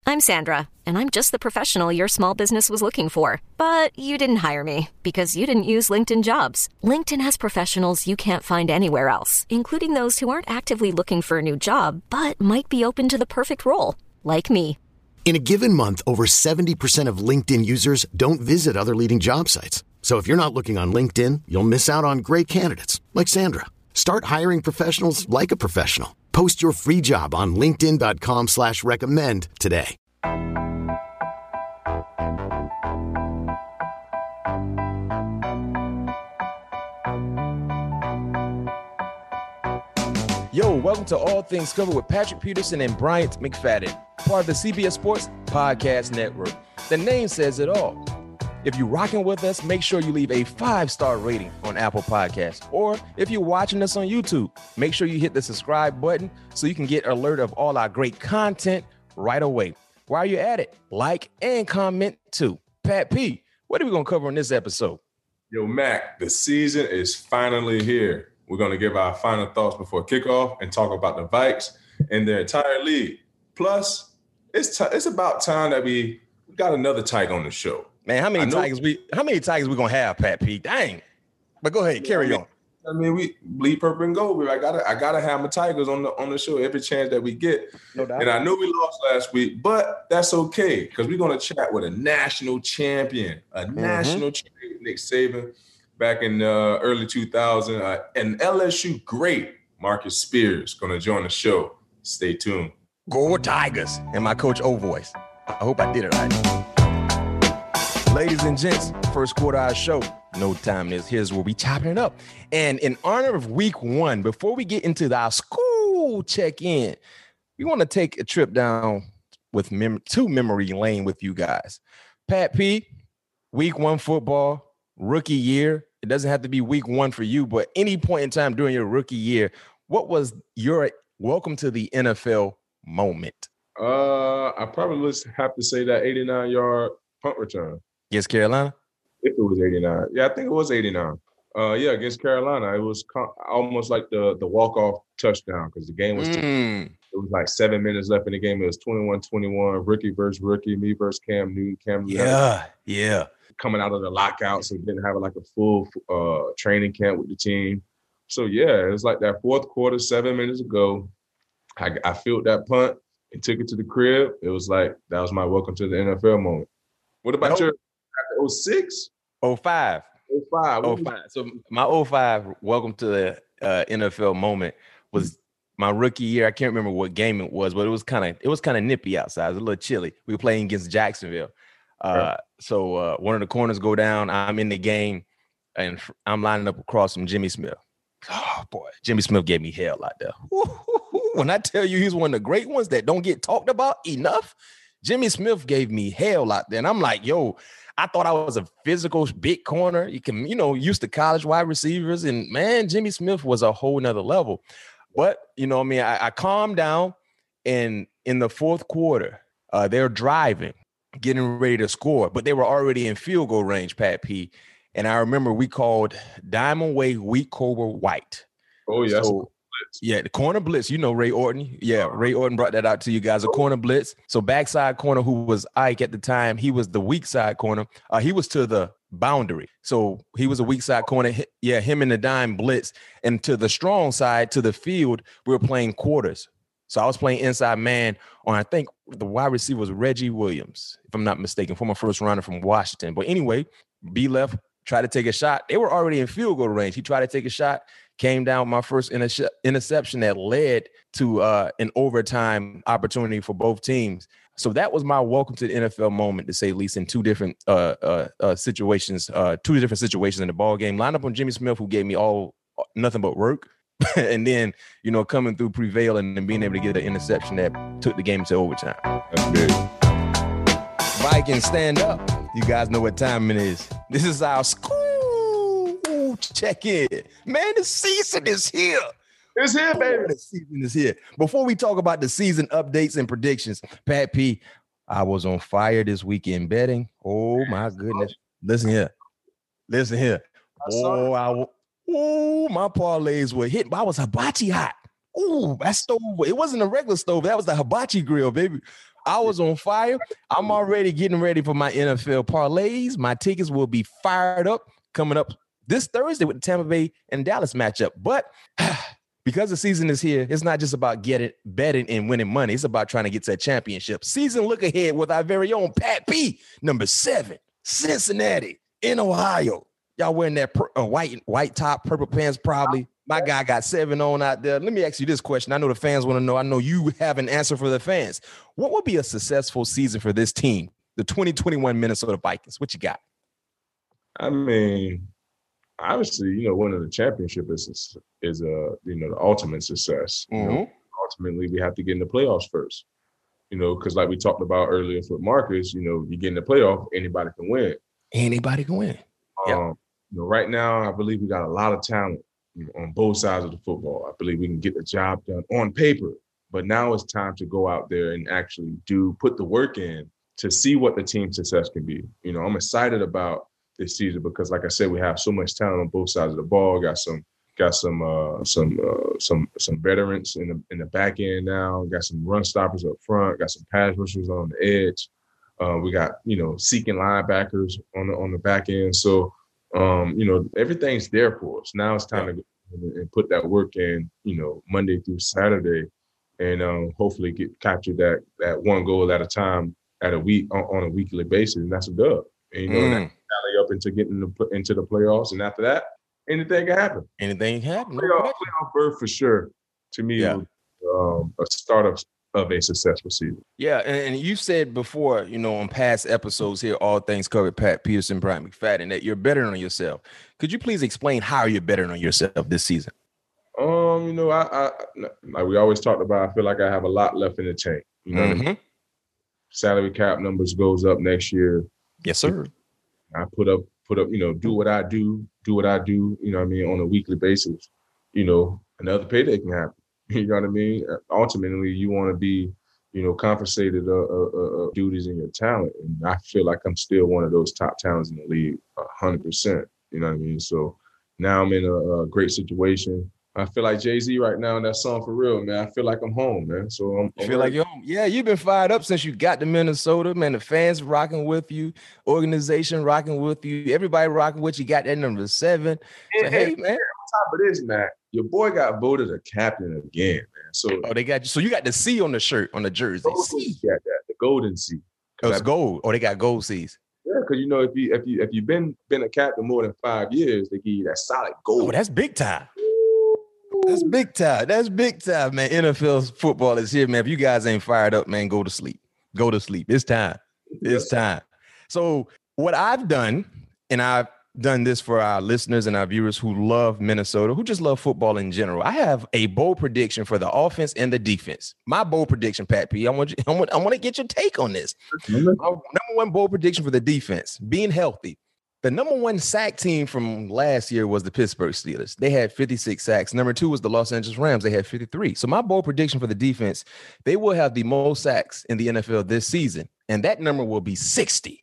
I'm Sandra, and I'm just the professional your small business was looking for. But you didn't hire me because you didn't use LinkedIn Jobs. LinkedIn has professionals you can't find anywhere else, including those who aren't actively looking for a new job, but might be open to the perfect role, like me. In a given month, over 70% of LinkedIn users don't visit other leading job sites. So if you're not looking on LinkedIn, you'll miss out on great candidates like Sandra. Start hiring professionals like a professional. Post your free job on linkedin.com/recommend today. Yo, welcome to All Things Covered with Patrick Peterson and Bryant McFadden, part of the CBS Sports Podcast Network. The name says it all. If you're rocking with us, make sure you leave a 5-star rating on Apple Podcasts. Or if you're watching us on YouTube, make sure you hit the subscribe button so you can get alert of all our great content right away. While you're at it, like and comment too. Pat P, what are we going to cover in this episode? Yo, Mac, the season is finally here. We're going to give our final thoughts before kickoff and talk about the Vikes and their entire league. Plus, it's about time that we got another Tiger on the show. Man, how many Tigers we gonna have, Pat P? Dang. But go ahead, carry on. I mean, we bleed purple and gold. I gotta have my Tigers on the show every chance that we get. No doubt. And I know we lost last week, but that's okay because we're gonna chat with a national champion, Nick Saban, back in early 2000, and LSU great Marcus Spears gonna join the show. Stay tuned. Go Tigers! And my Coach O voice. I hope I did it right. Ladies and gents, first quarter of our show. No time is here's where we chopping it up. And in honor of week 1, before we get into our school check-in, we want to take a trip down with to memory lane with you guys. Pat P, week 1 football, rookie year. It doesn't have to be week 1 for you, but any point in time during your rookie year, what was your welcome to the NFL moment? I probably have to say that 89-yard punt return. Against Carolina? If it was 89. Yeah, I think it was 89. Against Carolina. It was almost like the walk-off touchdown because the game was it was like 7 minutes left in the game. It was 21-21, rookie versus rookie, me versus Cam Newton. Yeah. Coming out of the lockout, so we didn't have like a full training camp with the team. So, yeah, it was like that fourth quarter, 7 minutes ago. I fielded that punt and took it to the crib. It was like that was my welcome to the NFL moment. What about your 06? 05. 05. So my 05 welcome to the NFL moment was my rookie year. I can't remember what game it was, but it was kind of nippy outside. It was a little chilly. We were playing against Jacksonville. So one of the corners go down. I'm in the game, and I'm lining up across from Jimmy Smith. Oh, boy. Jimmy Smith gave me hell out there. When I tell you he's one of the great ones that don't get talked about enough, Jimmy Smith gave me hell out there. And I'm like, yo, I thought I was a physical big corner. You can, used to college wide receivers. And, man, Jimmy Smith was a whole nother level. But, I calmed down. And in the fourth quarter, they're driving, getting ready to score. But they were already in field goal range, Pat P. And I remember we called Diamond Way Wheat Cobra White. Oh, yeah. So, yeah, the corner blitz, Ray Orton. Yeah, Ray Orton brought that out to you guys, a corner blitz. So backside corner, who was Ike at the time, he was the weak side corner. He was to the boundary. So he was a weak side corner. Yeah, him and the dime blitz. And to the strong side, to the field, we were playing quarters. So I was playing inside man on, I think, the wide receiver was Reggie Williams, if I'm not mistaken, former first rounder from Washington. But anyway, B left, tried to take a shot. They were already in field goal range. He tried to take a shot. Came down with my first interception that led to an overtime opportunity for both teams. So that was my welcome to the NFL moment, to say at least, in two different situations in the ball game. Lined up on Jimmy Smith, who gave me nothing but work. And then, coming through Prevail and then being able to get an interception that took the game to overtime. That's big. Vikings, stand up. You guys know what time it is. This is our school check-in. Man, the season is here. It's here, baby. The season is here. Before we talk about the season updates and predictions, Pat P, I was on fire this weekend betting. Oh, my goodness. Listen here. My parlays were hitting. I was hibachi hot. Ooh, that stove. It wasn't a regular stove. That was the hibachi grill, baby. I was on fire. I'm already getting ready for my NFL parlays. My tickets will be fired up coming up this Thursday with the Tampa Bay and Dallas matchup. But because the season is here, it's not just about betting and winning money. It's about trying to get to a championship. Season look ahead with our very own Pat P, number 7, Cincinnati in Ohio. Y'all wearing that white top, purple pants probably. My guy got 7 on out there. Let me ask you this question. I know the fans want to know. I know you have an answer for the fans. What would be a successful season for this team, the 2021 Minnesota Vikings? What you got? I mean, obviously, winning the championship is the ultimate success. Ultimately, we have to get in the playoffs first. Because like we talked about earlier with Marcus, you get in the playoff, anybody can win. Anybody can win. Right now, I believe we got a lot of talent on both sides of the football. I believe we can get the job done on paper, but now it's time to go out there and actually put the work in to see what the team success can be. I'm excited about this season because, like I said, we have so much talent on both sides of the ball. Got some veterans in the back end now. Got some run stoppers up front. Got some pass rushers on the edge. We got seeking linebackers on the back end. So everything's there for us. Now it's time to go and put that work in. Monday through Saturday, and hopefully capture that one goal at a time on a weekly basis, and that's a dub. And that tally up into getting into the playoffs, and after that, anything can happen. Anything can happen. Playoff berth for sure. To me, a start of a successful season. Yeah, and you said before, on past episodes here, All Things Covered, Pat Peterson, Brian McFadden, that you're betting on yourself. Could you please explain how you're betting on yourself this season? I like we always talked about, I feel like I have a lot left in the tank. What I mean? Salary cap numbers goes up next year. Yes, sir. I put up, do what I do, on a weekly basis. Another payday can happen. You know what I mean? Ultimately, you want to be, compensated duties in your talent. And I feel like I'm still one of those top talents in the league, 100%. You know what I mean? So now I'm in a great situation. I feel like Jay-Z right now in that song For Real, man. I feel like I'm home, man. So I'm feel like you're home. Yeah, you've been fired up since you got to Minnesota, man. The fans rocking with you, organization rocking with you, everybody rocking with you. Got that number 7. So, hey, man. On top of this, man, your boy got voted a captain again, man. So they got you. So you got the C on the shirt, on the jersey. C. Got that, the golden C. Oh, it's gold. Oh, they got gold C's. Yeah, because if you've been a captain more than 5 years, they give you that solid gold. Oh, that's big time. That's big time. That's big time, man. NFL football is here, man. If you guys ain't fired up, man, go to sleep. Go to sleep. It's time. It's time. So what I've done, and I've done this for our listeners and our viewers who love Minnesota, who just love football in general. I have a bold prediction for the offense and the defense. My bold prediction, Pat P, I want to get your take on this. My number one bold prediction for the defense, being healthy. The number 1 sack team from last year was the Pittsburgh Steelers. They had 56 sacks. Number 2 was the Los Angeles Rams. They had 53. So my bold prediction for the defense, they will have the most sacks in the NFL this season, and that number will be 60.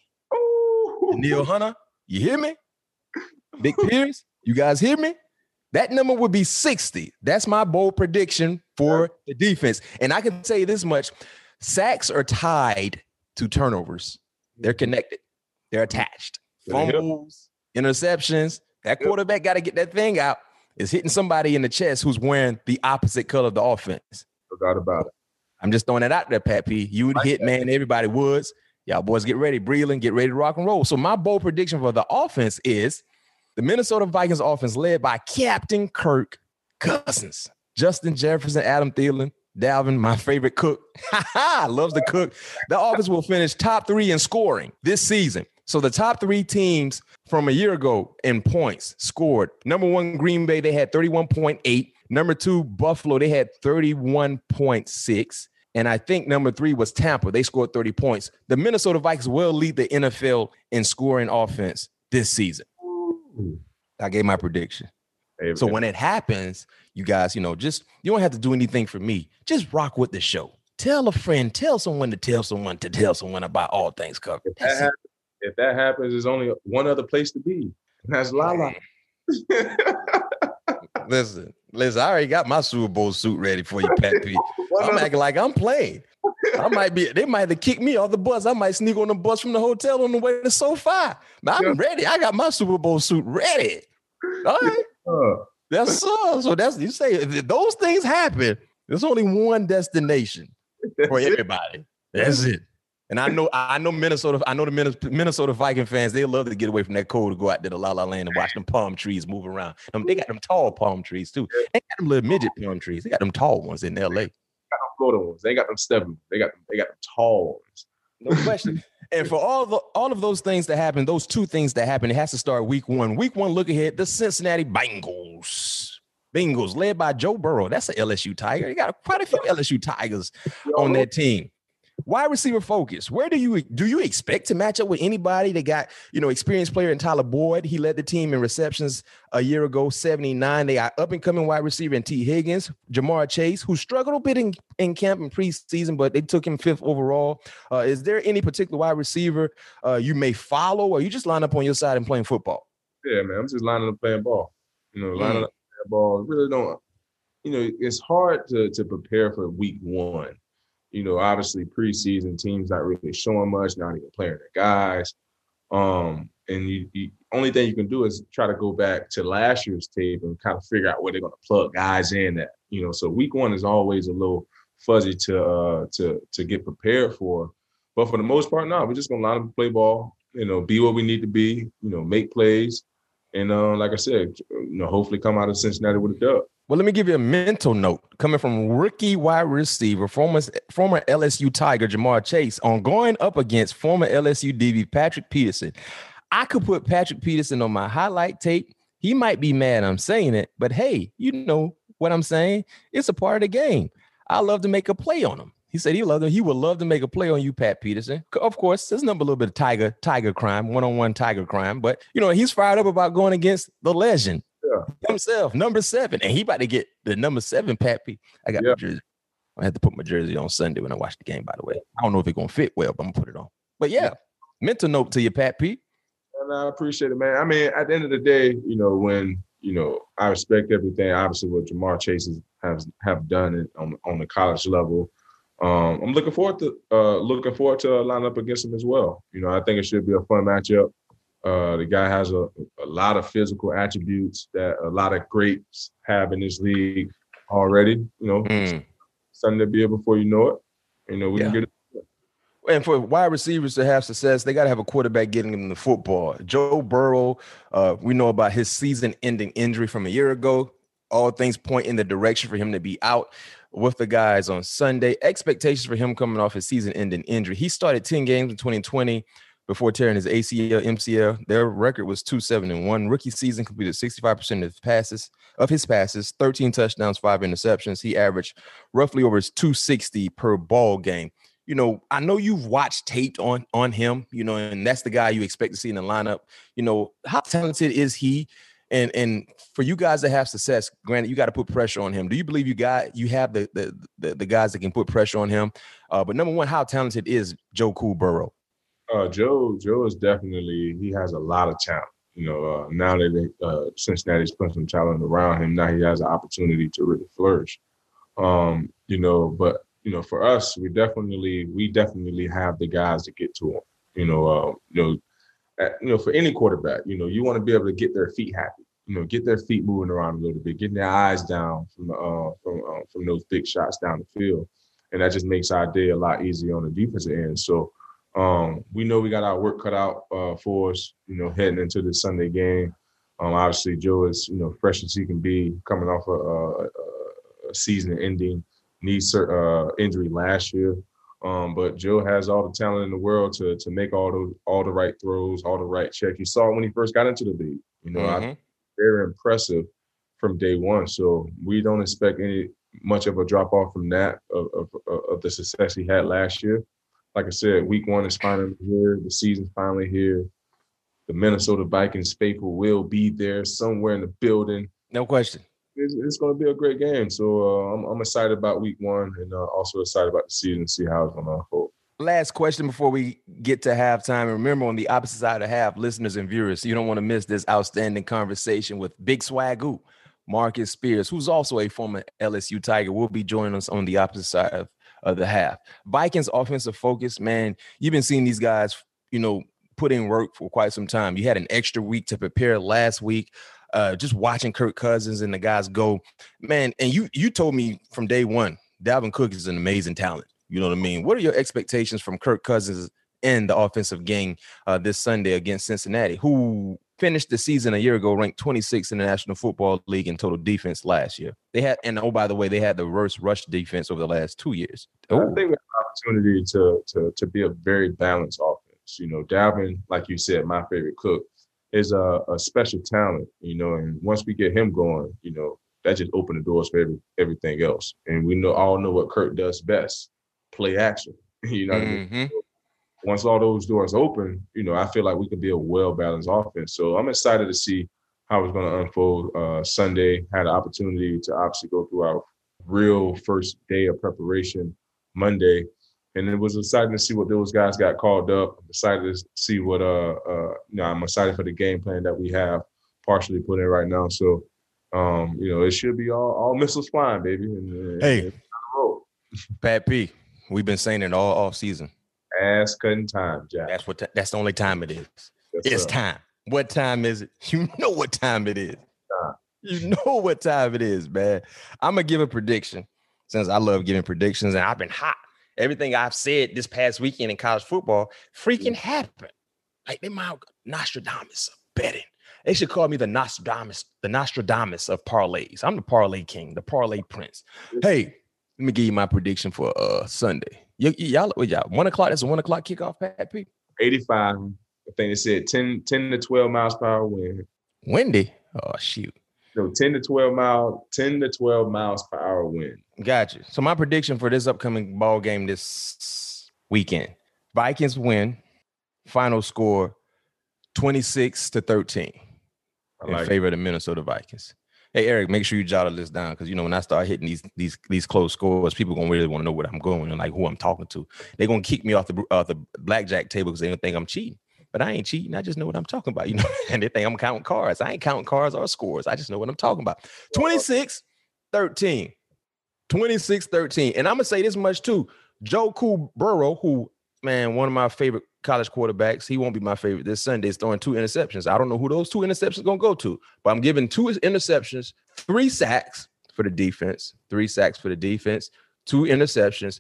Neil Hunter, you hear me? Big Pierce, you guys hear me? That number would be 60. That's my bold prediction for the defense. And I can say this much. Sacks are tied to turnovers. They're connected. They're attached. Fumbles, interceptions. That quarterback got to get that thing out. Is hitting somebody in the chest who's wearing the opposite color of the offense. No doubt about it. I'm just throwing that out there, Pat P. You would hit, man. Everybody would. Y'all boys get ready. Breland, get ready to rock and roll. So my bold prediction for the offense is the Minnesota Vikings offense led by Captain Kirk Cousins, Justin Jefferson, Adam Thielen, Dalvin, my favorite cook. Loves the cook. The offense will finish top 3 in scoring this season. So the top 3 teams from a year ago in points scored. Number 1, Green Bay, they had 31.8. Number 2, Buffalo, they had 31.6. And I think number 3 was Tampa. They scored 30 points. The Minnesota Vikings will lead the NFL in scoring offense this season. I gave my prediction. Hey, so when it happens, you guys, you don't have to do anything for me. Just rock with the show. Tell a friend, tell someone to tell someone about All Things Covered. If that happens, there's only one other place to be, and that's Lala. Listen, I already got my Super Bowl suit ready for you, Pat P. I'm acting like I'm playing. They might have kicked me off the bus. I might sneak on the bus from the hotel on the way to SoFi. I'm ready. I got my Super Bowl suit ready. All right. That's so that's you say if those things happen, there's only one destination for everybody. That's it. And I know Minnesota. I know the Minnesota Viking fans. They love to get away from that cold to go out to the La La Land and watch them palm trees move around. They got them tall palm trees too. They got them little midget palm trees. They got them tall ones in L.A. Florida ones. They ain't got them stubby. They got them tall ones. No question. And for all of those things to happen, those two things that happen, it has to start week one. Week one, look ahead, the Cincinnati Bengals led by Joe Burrow. That's an LSU Tiger. You got quite a few LSU Tigers on that team. Wide receiver focus. Where do you expect to match up with anybody that got, experienced player in Tyler Boyd? He led the team in receptions a year ago, 79. They got up and coming wide receiver in T. Higgins, Jamar Chase, who struggled a bit in camp and preseason, but they took him 5th overall. Is there any particular wide receiver you may follow, or you just line up on your side and playing football? Yeah, man, I'm just lining up playing ball. Lining up playing ball. Really don't. It's hard to prepare for week one. Obviously preseason teams not really showing much, not even playing their guys. And you only thing you can do is try to go back to last year's tape and kind of figure out where they're going to plug guys in at. So week one is always a little fuzzy to get prepared for. But for the most part, no, we're just gonna line up and play ball. Be what we need to be. Make plays, and like I said, hopefully come out of Cincinnati with a dub. Well, let me give you a mental note coming from rookie wide receiver, former LSU Tiger Jamar Chase, on going up against former LSU DB Patrick Peterson. I could put Patrick Peterson on my highlight tape. He might be mad I'm saying it, but hey, you know what I'm saying? It's a part of the game. I love to make a play on him. He said he would love to make a play on you, Pat Peterson. Of course, there's a little bit of tiger crime, one-on-one tiger crime, but he's fired up about going against the legend. Himself, number 7, and he about to get the number 7 Pat P. I got my jersey. I had to put my jersey on Sunday when I watched the game, by the way. I don't know if it's gonna fit well, but I'm gonna put it on. But mental note to you, Pat P. And I appreciate it, man. I mean, at the end of the day, when I respect everything, obviously what Jamar Chase have done it on the college level. I'm looking forward to line up against him as well. I think it should be a fun matchup. The guy has a lot of physical attributes that a lot of greats have in this league already. Something to be able before you know it. We can get it. And for wide receivers to have success, they got to have a quarterback getting them the football. Joe Burrow, we know about his season-ending injury from a year ago. All things point in the direction for him to be out with the guys on Sunday. Expectations for him coming off his season-ending injury. He started 10 games in 2020. Before tearing his ACL, MCL. Their record was 2-7-1. Rookie season completed 65% of his passes, 13 touchdowns, 5 interceptions. He averaged roughly over 260 per ball game. I know you've watched tape on him, and that's the guy you expect to see in the lineup. How talented is he? And for you guys that have success, granted, you got to put pressure on him. Do you believe you have the guys that can put pressure on him? But number one, how talented is Joe Cool Burrow? Joe is definitely, he has a lot of talent. Now that Cincinnati's putting some talent around him, now he has an opportunity to really flourish. But for us, we definitely have the guys to get to him. For any quarterback, you want to be able to get their feet happy. Get their feet moving around a little bit, getting their eyes down from those big shots down the field, and that just makes our day a lot easier on the defensive end. So. We know we got our work cut out for us, heading into the Sunday game. Obviously, Joe is, fresh as he can be, coming off a season-ending knee injury last year. But Joe has all the talent in the world to make all the right throws, all the right checks. You saw it when he first got into the league. Very impressive from day one. So we don't expect much of a drop off from that of the success he had last year. Like I said, week one is finally here. The season's finally here. The Minnesota Vikings faithful will be there somewhere in the building. No question. It's going to be a great game. So I'm excited about week one and also excited about the season, see how it's going to unfold. Last question before we get to halftime. And remember, on the opposite side of half, listeners and viewers, you don't want to miss this outstanding conversation with Big Swagoo, Marcus Spears, who's also a former LSU Tiger, will be joining us on the opposite side of the half. Vikings offensive focus, man, you've been seeing these guys, put in work for quite some time. You had an extra week to prepare last week. Just watching Kirk Cousins and the guys go, man. And you told me from day one, Dalvin Cook is an amazing talent. You know what I mean? What are your expectations from Kirk Cousins in the offensive game this Sunday against Cincinnati, who finished the season a year ago ranked 26th in the National Football League in total defense last year? They had the worst rush defense over the last 2 years. I think we have an opportunity to be a very balanced offense. Dalvin, like you said, my favorite Cook, is a special talent, and once we get him going, that just opened the doors for everything else. And we all know what Kirk does best, play action. What I mean? Once all those doors open, I feel like we can be a well-balanced offense. So I'm excited to see how it's going to unfold Sunday. Had an opportunity to obviously go through our real first day of preparation Monday. And it was exciting to see what those guys got called up. I'm excited to see what I'm excited for the game plan that we have partially put in right now. So, it should be all missiles flying, baby. Hey, Pat P, we've been saying it all off season. Ass cutting time, Jack. That's the only time it is. Yes, it's sir. Time. What time is it? You know what time it is. You know what time it is, man. I'm gonna give a prediction since I love giving predictions, and I've been hot. Everything I've said this past weekend in college football freaking happened. Like they might Nostradamus of betting. They should call me the Nostradamus of parlays. I'm the parlay king, the parlay prince. Hey, let me give you my prediction for Sunday. Y'all 1 o'clock. That's a 1 o'clock kickoff, Pat P. 85. I think they said 10 to 12 miles per hour wind. Windy. Oh shoot. No, 10 to 12 miles per hour wind. Gotcha. So my prediction for this upcoming ball game this weekend: Vikings win. Final score 26-13 in favor of the Minnesota Vikings. Hey Eric, make sure you jot all this down because when I start hitting these close scores, people gonna really want to know what I'm going and like who I'm talking to. They're gonna kick me off the blackjack table because they don't think I'm cheating. But I ain't cheating. I just know what I'm talking about, and they think I'm counting cards. I ain't counting cards or scores. I just know what I'm talking about. 26-13. 26-13. And I'm going to say this much, too. Joe Burrow, who, man, one of my favorite college quarterbacks, he won't be my favorite this Sunday. He's throwing 2 interceptions. I don't know who those 2 interceptions are going to go to, but I'm giving 2 interceptions, 3 sacks for the defense, 2 interceptions.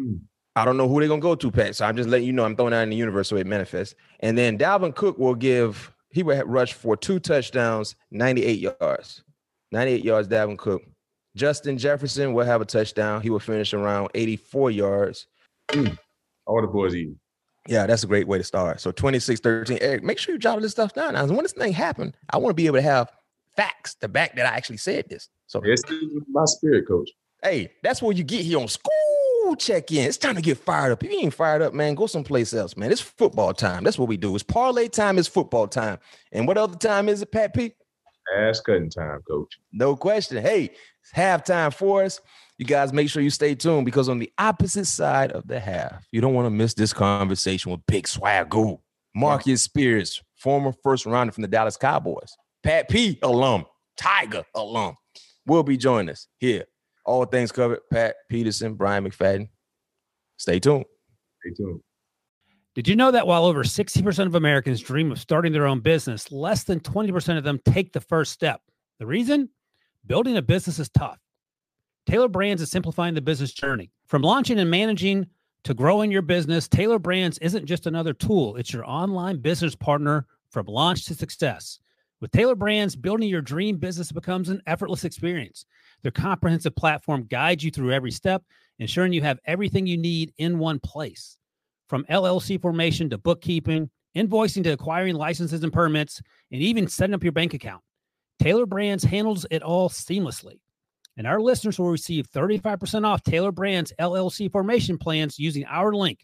I don't know who they're going to go to, Pat. So I'm just letting you know I'm throwing that in the universe so it manifests. And then Dalvin Cook will rush for 2 touchdowns, 98 yards. 98 yards, Dalvin Cook. Justin Jefferson will have a touchdown. He will finish around 84 yards. All the boys eat. Yeah, that's a great way to start. So 26-13. Eric, make sure you jot all this stuff down. Now, when this thing happened, I want to be able to have facts to back that I actually said this. So it's my spirit, coach. Hey, that's what you get here on School Check-In. It's time to get fired up. If you ain't fired up, man, go someplace else, man. It's football time. That's what we do. It's parlay time. It's football time. And what other time is it, Pat P? Ass cutting time, coach. No question. Hey, it's halftime for us. You guys make sure you stay tuned because on the opposite side of the half, you don't want to miss this conversation with Big Swagoo, Marcus Spears, former first rounder from the Dallas Cowboys, Pat P alum, Tiger alum, will be joining us here. All things covered. Pat Peterson, Brian McFadden. Stay tuned. Stay tuned. Did you know that while over 60% of Americans dream of starting their own business, less than 20% of them take the first step? The reason? Building a business is tough. Taylor Brands is simplifying the business journey. From launching and managing to growing your business, Taylor Brands isn't just another tool. It's your online business partner from launch to success. With Taylor Brands, building your dream business becomes an effortless experience. Their comprehensive platform guides you through every step, ensuring you have everything you need in one place. From LLC formation to bookkeeping, invoicing to acquiring licenses and permits, and even setting up your bank account, Taylor Brands handles it all seamlessly. And our listeners will receive 35% off Taylor Brands LLC formation plans using our link,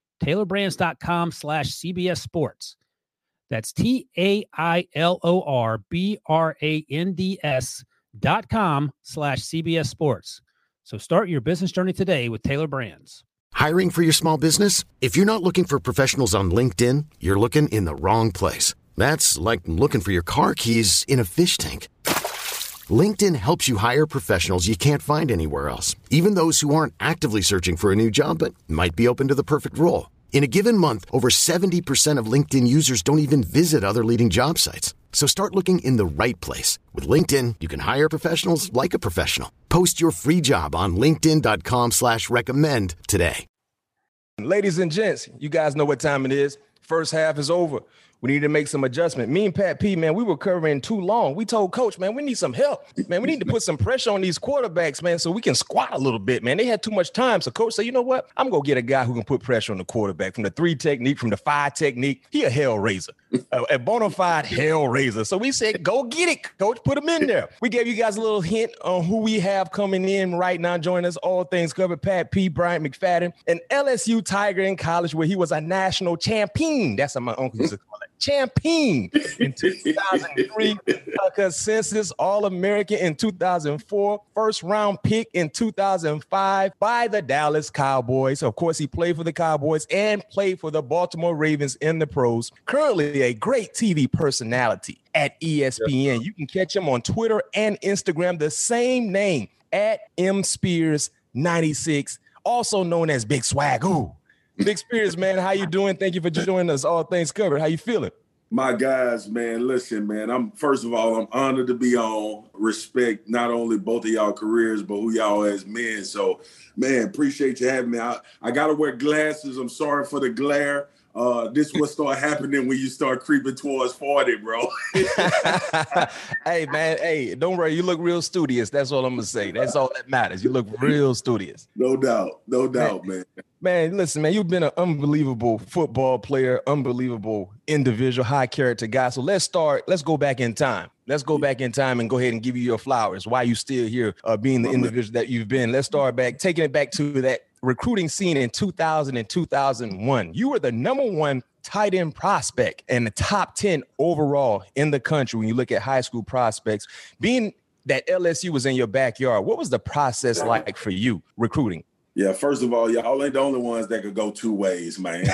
taylorbrands.com/CBS Sports. That's TAILORBRANDS.com/CBS Sports. So start your business journey today with Taylor Brands. Hiring for your small business? If you're not looking for professionals on LinkedIn, you're looking in the wrong place. That's like looking for your car keys in a fish tank. LinkedIn helps you hire professionals you can't find anywhere else, even those who aren't actively searching for a new job but might be open to the perfect role. In a given month, over 70% of LinkedIn users don't even visit other leading job sites. So start looking in the right place. With LinkedIn, you can hire professionals like a professional. Post your free job on linkedin.com/recommend today. Ladies and gents, you guys know what time it is. First half is over. We need to make some adjustment. Me and Pat P, man, we were covering too long. We told Coach, man, we need some help. Man, we need to put some pressure on these quarterbacks, man, so we can squat a little bit, man. They had too much time. So Coach said, you know what? I'm going to get a guy who can put pressure on the quarterback from the 3 technique, from the 5 technique. He a hell raiser, a bona fide hell raiser. So we said, go get it, Coach. Put him in there. We gave you guys a little hint on who we have coming in right now. Join us, all things covered. Pat P, Bryant McFadden, an LSU Tiger in college where he was a national champion. That's what my uncle used to call it. Champion in 2003, a consensus All-American in 2004, first-round pick in 2005 by the Dallas Cowboys. Of course, he played for the Cowboys and played for the Baltimore Ravens in the pros. Currently a great TV personality at ESPN. You can catch him on Twitter and Instagram, the same name, at mspears96, also known as Big Swagoo. Big Spears, man, how you doing? Thank you for joining us. All things covered. How you feeling? My guys, man, listen, man, I'm honored to be on. Respect not only both of y'all careers, but who y'all as men. So, man, appreciate you having me. I got to wear glasses. I'm sorry for the glare. This will start happening when you start creeping towards 40, bro. Hey, man, hey, don't worry. You look real studious. That's all I'm going to say. That's all that matters. You look real studious. No doubt, man. Man, listen, man, you've been an unbelievable football player, unbelievable individual, high character guy. So let's go back in time. Let's go back in time and go ahead and give you your flowers. Why you still here, being the individual that you've been. Let's start back, taking it back to that recruiting scene in 2000 and 2001. You were the #1 tight end prospect and the top 10 overall in the country when you look at high school prospects. Being that LSU was in your backyard, what was the process like for you recruiting? Yeah, first of all, y'all ain't the only ones that could go 2 ways, man.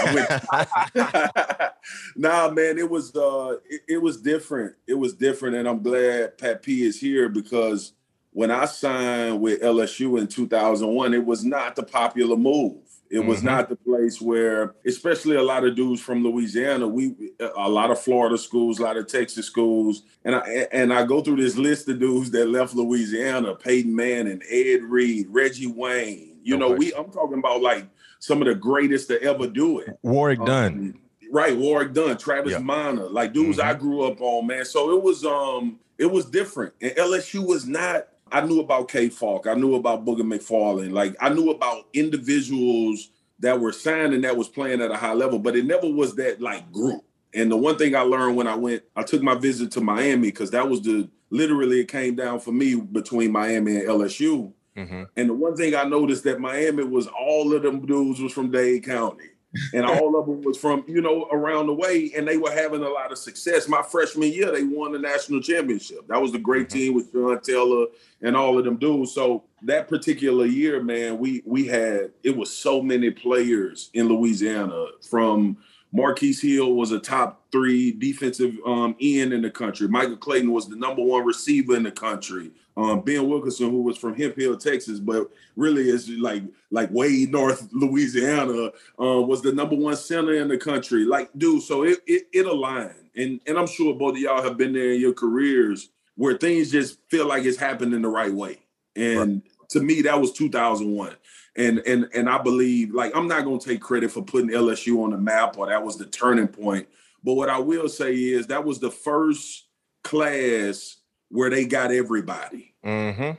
Nah, man, it was different. It was different, and I'm glad Pat P is here because when I signed with LSU in 2001, it was not the popular move. It was not the place where, especially a lot of dudes from Louisiana, a lot of Florida schools, a lot of Texas schools, and I go through this list of dudes that left Louisiana: Peyton Manning, Ed Reed, Reggie Wayne. I'm talking about like some of the greatest to ever do it. Warwick Dunn. Right, Warwick Dunn, Travis Minor, like dudes I grew up on, man. So it was different. And LSU was not. I knew about K Falk. I knew about Booger McFarland. Like I knew about individuals that were signed and that was playing at a high level, but it never was that like group. And the one thing I learned when I took my visit to Miami, because that was literally it came down for me between Miami and LSU. And the one thing I noticed that Miami was all of them dudes was from Dade County. And all of them was from, around the way. And they were having a lot of success. My freshman year, they won the national championship. That was a great team with Sean Taylor and all of them dudes. So that particular year, man, it was so many players in Louisiana. From Marquise Hill was a top 3 defensive end in the country. Michael Clayton was the #1 receiver in the country. Ben Wilkinson, who was from Hemp Hill, Texas, but really is like way north Louisiana, was the #1 center in the country. Like, dude, so it aligned. And I'm sure both of y'all have been there in your careers where things just feel like it's happened in the right way. And to me, that was 2001. And I believe, like, I'm not going to take credit for putting LSU on the map or that was the turning point. But what I will say is that was the first class where they got everybody. And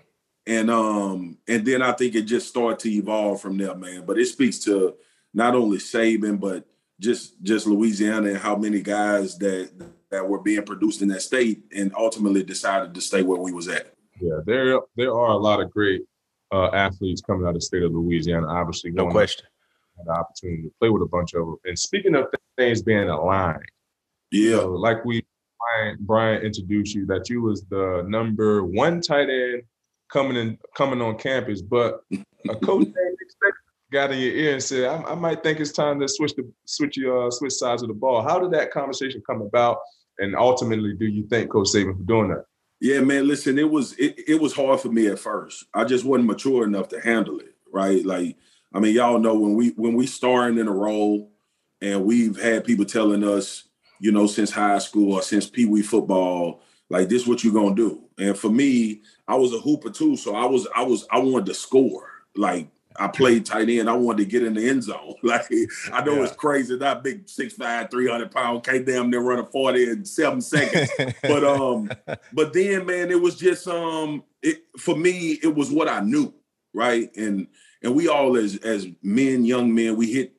then I think it just started to evolve from there, man. But it speaks to not only Saban, but just Louisiana and how many guys that were being produced in that state and ultimately decided to stay where we was at. Yeah, there are a lot of great athletes coming out of the state of Louisiana, obviously. No question. Had the opportunity to play with a bunch of them. And speaking of things being aligned, like Brian introduced you, that you was the #1 tight end coming on campus, but a coach got in your ear and said, I might think it's time to switch sides of the ball. How did that conversation come about? And ultimately, do you thank Coach Saban for doing that? Yeah, man, listen, it was hard for me at first. I just wasn't mature enough to handle it, right? Like, I mean, y'all know when we starting in a role and we've had people telling us, you know, since high school or since Pee Wee football, like, this is what you're gonna do. And for me, I was a hooper too, so I wanted to score. Like, I played tight end. I wanted to get in the end zone. Like, I know it's crazy. That big 6'5", 300-pound, can't damn near run a 40 in 7 seconds. But then, man, it was just for me, it was what I knew, right? And we all as men, young men, we hit,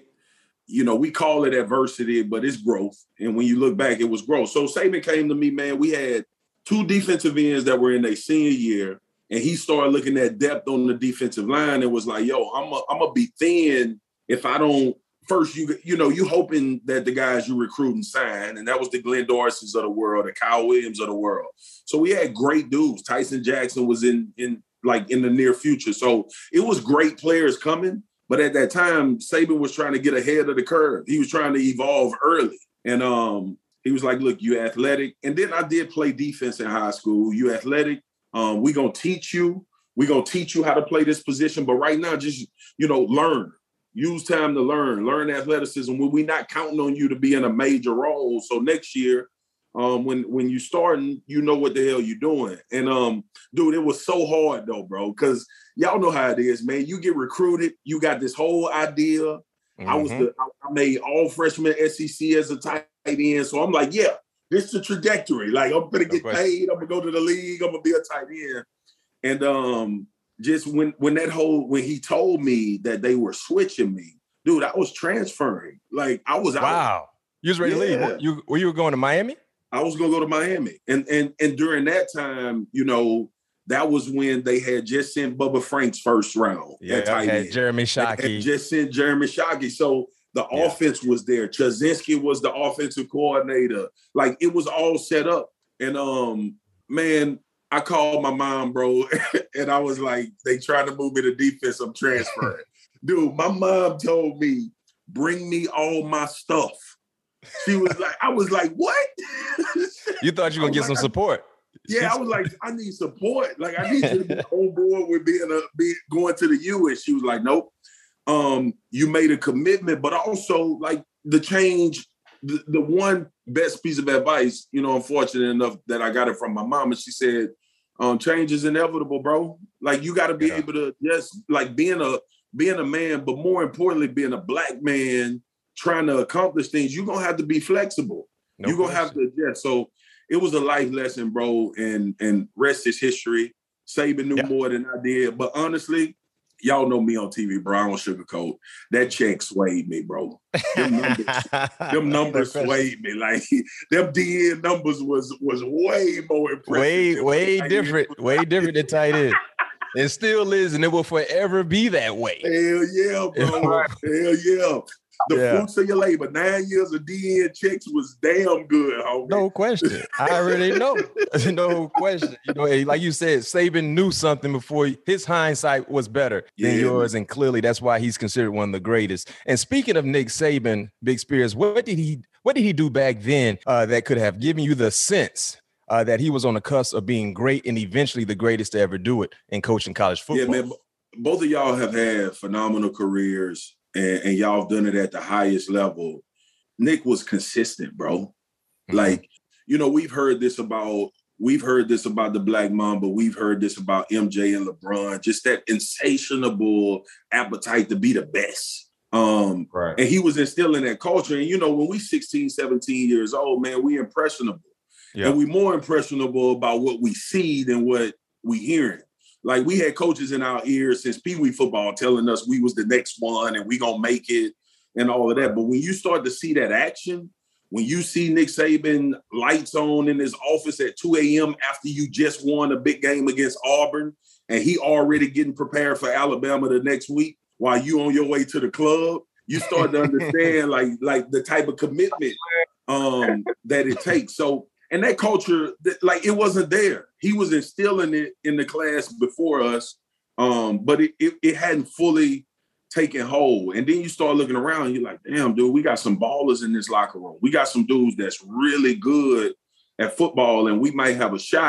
you know, we call it adversity, but it's growth. And when you look back, it was growth. So Saban came to me, man. We had 2 defensive ends that were in their senior year. And he started looking at depth on the defensive line and was like, yo, I'm gonna be thin if I don't first, you know, you hoping that the guys you recruit and sign, and that was the Glenn Dorsey's of the world, the Kyle Williams of the world. So we had great dudes. Tyson Jackson was in the near future. So it was great players coming. But at that time, Saban was trying to get ahead of the curve. He was trying to evolve early. And he was like, look, you athletic. And then I did play defense in high school. You athletic. We're going to teach you. We're going to teach you how to play this position. But right now, just, you know, learn. Use time to learn athleticism. We're not counting on you to be in a major role. So next year, when you starting, you know what the hell you're doing. And, dude, it was so hard, though, bro, because y'all know how it is, man. You get recruited. You got this whole idea. I made all freshman SEC as a tight end. So I'm like, yeah. This is the trajectory. Like, I'm going to get paid. I'm going to go to the league. I'm going to be a tight end. And just when he told me that they were switching me, dude, I was transferring. Like, I was out. Wow. You was ready to leave. You were going to Miami? I was going to go to Miami. And during that time, you know, that was when they had just sent Bubba Franks first round. Yeah, had Jeremy Shockey. Just sent Jeremy Shockey. So the offense was there. Chazinski was the offensive coordinator. Like, it was all set up. And, man, I called my mom, bro, and I was like, they trying to move me to defense. I'm transferring. Dude, my mom told me, bring me all my stuff. She was like, I was like, what? You thought you were going to get some support. Yeah, I was like, I need support. Like, I need you to be on board with going to the U. And she was like, nope. You made a commitment, but also like the change, the one best piece of advice, you know, I'm fortunate enough that I got it from my mom. And she said, change is inevitable, bro. Like, you got to be able to just like being a man, but more importantly, being a Black man trying to accomplish things, you're going to have to be flexible. You're going to have to adjust. So it was a life lesson, bro. And rest is history. Saban knew more than I did. But honestly, y'all know me on TV, bro. I don't sugarcoat. That check swayed me, bro. Them numbers swayed me. Like, them DN numbers was way more impressive. Way different than tight end. It still is, and it will forever be that way. Hell yeah, bro. Hell yeah. The fruits of your labor. 9 years of DN checks was damn good, homie. No question. I already know. No question. You know, like you said, Saban knew something before. His hindsight was better than yours, and clearly that's why he's considered one of the greatest. And speaking of Nick Saban, Big Spears, what did he do back then that could have given you the sense that he was on the cusp of being great and eventually the greatest to ever do it in coaching college football? Yeah, man. Both of y'all have had phenomenal careers. And y'all have done it at the highest level. Nick was consistent, bro. Mm-hmm. Like, you know, we've heard this about the Black Mamba. We've heard this about MJ and LeBron, just that insatiable appetite to be the best. Right. And he was instilling that culture. And, you know, when we 16, 17 years old, man, we impressionable. Yep. And we more impressionable about what we see than what we hearing. Like, we had coaches in our ears since Pee Wee football telling us we was the next one and we gonna make it and all of that. But when you start to see that action, when you see Nick Saban lights on in his office at 2 a.m. after you just won a big game against Auburn, and he already getting prepared for Alabama the next week while you on your way to the club, you start to understand like the type of commitment that it takes. So, and that culture, like, it wasn't there. He was instilling it in the class before us, but it hadn't fully taken hold. And then you start looking around and you're like, damn, dude, we got some ballers in this locker room. We got some dudes that's really good at football and we might have a shot.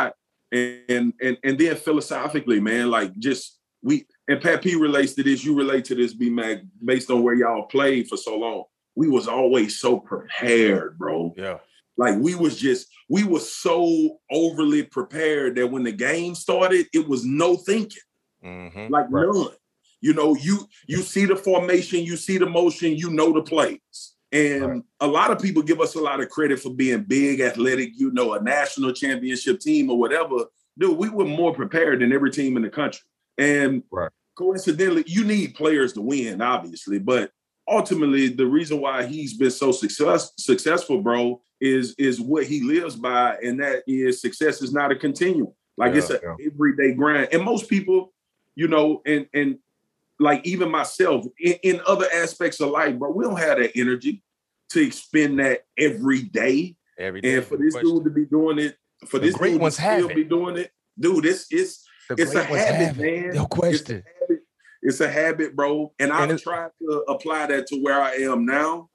And then philosophically, man, like just and Pat P relates to this, you relate to this, B-Mac, based on where y'all played for so long. We was always so prepared, bro. Yeah. Like we were so overly prepared that when the game started, it was no thinking. Mm-hmm. Like none. You know, you see the formation, you see the motion, you know the plays. And a lot of people give us a lot of credit for being big, athletic, you know, a national championship team or whatever. Dude, we were more prepared than every team in the country. And coincidentally, you need players to win, obviously. But ultimately, the reason why he's been so successful, bro, is what he lives by. And that is success is not a continuum. Like it's an everyday grind. And most people, you know, and like even myself, in other aspects of life, bro, we don't have that energy to expend that every day. And for this dude to be doing it, for this dude to still be doing it, dude, it's a habit, man. No question. It's a habit, bro. And I've tried to apply that to where I am now.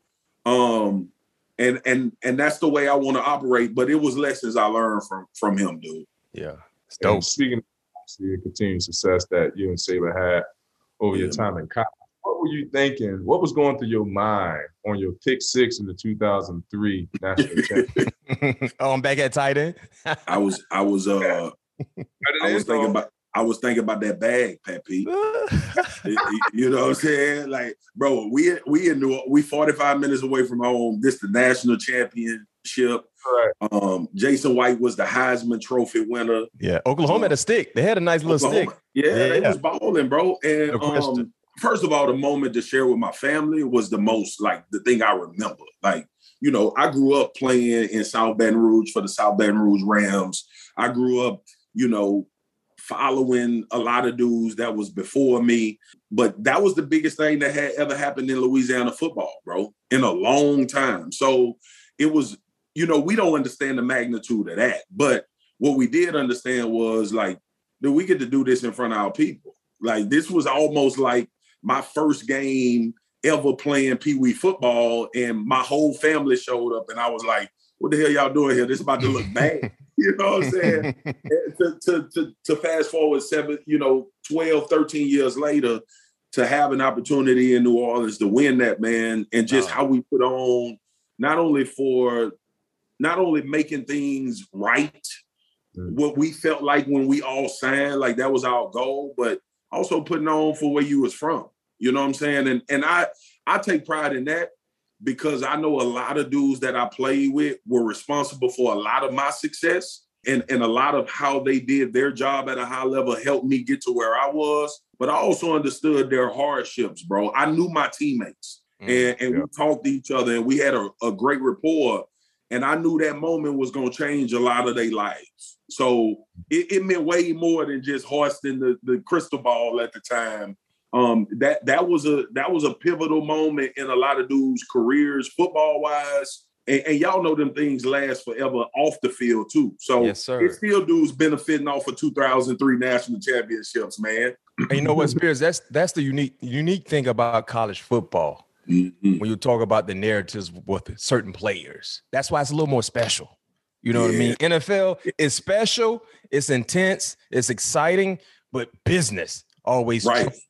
And that's the way I want to operate. But it was lessons I learned from him, dude. Yeah. It's dope. Speaking of the continued success that you and Sailor had over your time in college, what were you thinking? What was going through your mind on your pick 6 in the 2003 national championship? I'm back at tight end. I was thinking about that bag, Pat P. You know what I'm saying? Like, bro, we 45 minutes away from home. This the national championship. Right. Jason White was the Heisman Trophy winner. Yeah, Oklahoma had a stick. They had a nice little stick. Yeah, they was balling, bro. And first of all, the moment to share with my family was the most, like, the thing I remember. Like, you know, I grew up playing in South Baton Rouge for the South Baton Rouge Rams. I grew up, you know, following a lot of dudes that was before me. But that was the biggest thing that had ever happened in Louisiana football, bro, in a long time. So it was, you know, we don't understand the magnitude of that. But what we did understand was, like, that we get to do this in front of our people. Like, this was almost like my first game ever playing Pee Wee football, and my whole family showed up, and I was like, what the hell y'all doing here? This is about to look bad. You know what I'm saying? to fast forward 12, 13 years later, to have an opportunity in New Orleans to win that, man, and just how we put on, not only making things right, what we felt like when we all signed, like that was our goal, but also putting on for where you was from. You know what I'm saying? And I take pride in that, because I know a lot of dudes that I played with were responsible for a lot of my success, and a lot of how they did their job at a high level helped me get to where I was. But I also understood their hardships, bro. I knew my teammates, and we talked to each other, and we had a great rapport. And I knew that moment was going to change a lot of their lives. So it meant way more than just hoisting the crystal ball at the time. That was a pivotal moment in a lot of dudes' careers, football wise, and y'all know them things last forever off the field too. So yes, sir. It's still dudes benefiting off of 2003 national championships, man. And you know what, Spears? That's the unique thing about college football. Mm-hmm. When you talk about the narratives with certain players, that's why it's a little more special. You know what I mean? NFL is special, it's intense, it's exciting, but business always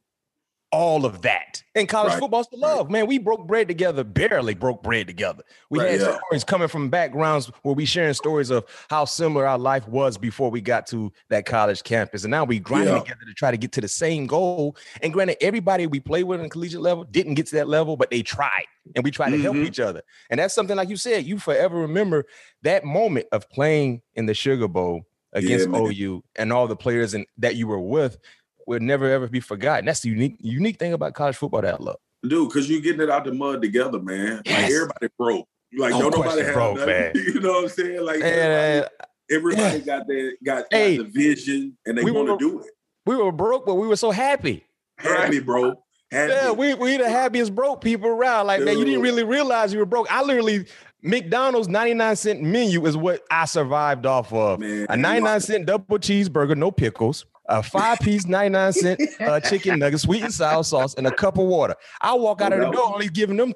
all of that. And college football's the love. Man, we broke bread together, barely broke bread together. We had stories coming from backgrounds where we sharing stories of how similar our life was before we got to that college campus. And now we grinding together to try to get to the same goal. And granted, everybody we play with on collegiate level didn't get to that level, but they tried. And we tried to help each other. And that's something, like you said, you forever remember that moment of playing in the Sugar Bowl against OU and all the players that you were with will never, ever be forgotten. That's the unique thing about college football that I love. Dude, because you're getting it out the mud together, man. Yes. Like, everybody broke. Like, don't nobody have nothing. Man. You know what I'm saying? Like, everybody got the vision, and they want to do it. We were broke, but we were so happy. Happy, bro. Happy. Yeah, we the happiest broke people around. Like, man, you didn't really realize you were broke. I literally, McDonald's 99-cent menu is what I survived off of. Man, a 99-cent double cheeseburger, no pickles. a 5-piece 99-cent chicken nugget, sweet and sour sauce, and a cup of water. I walk out of the door only giving them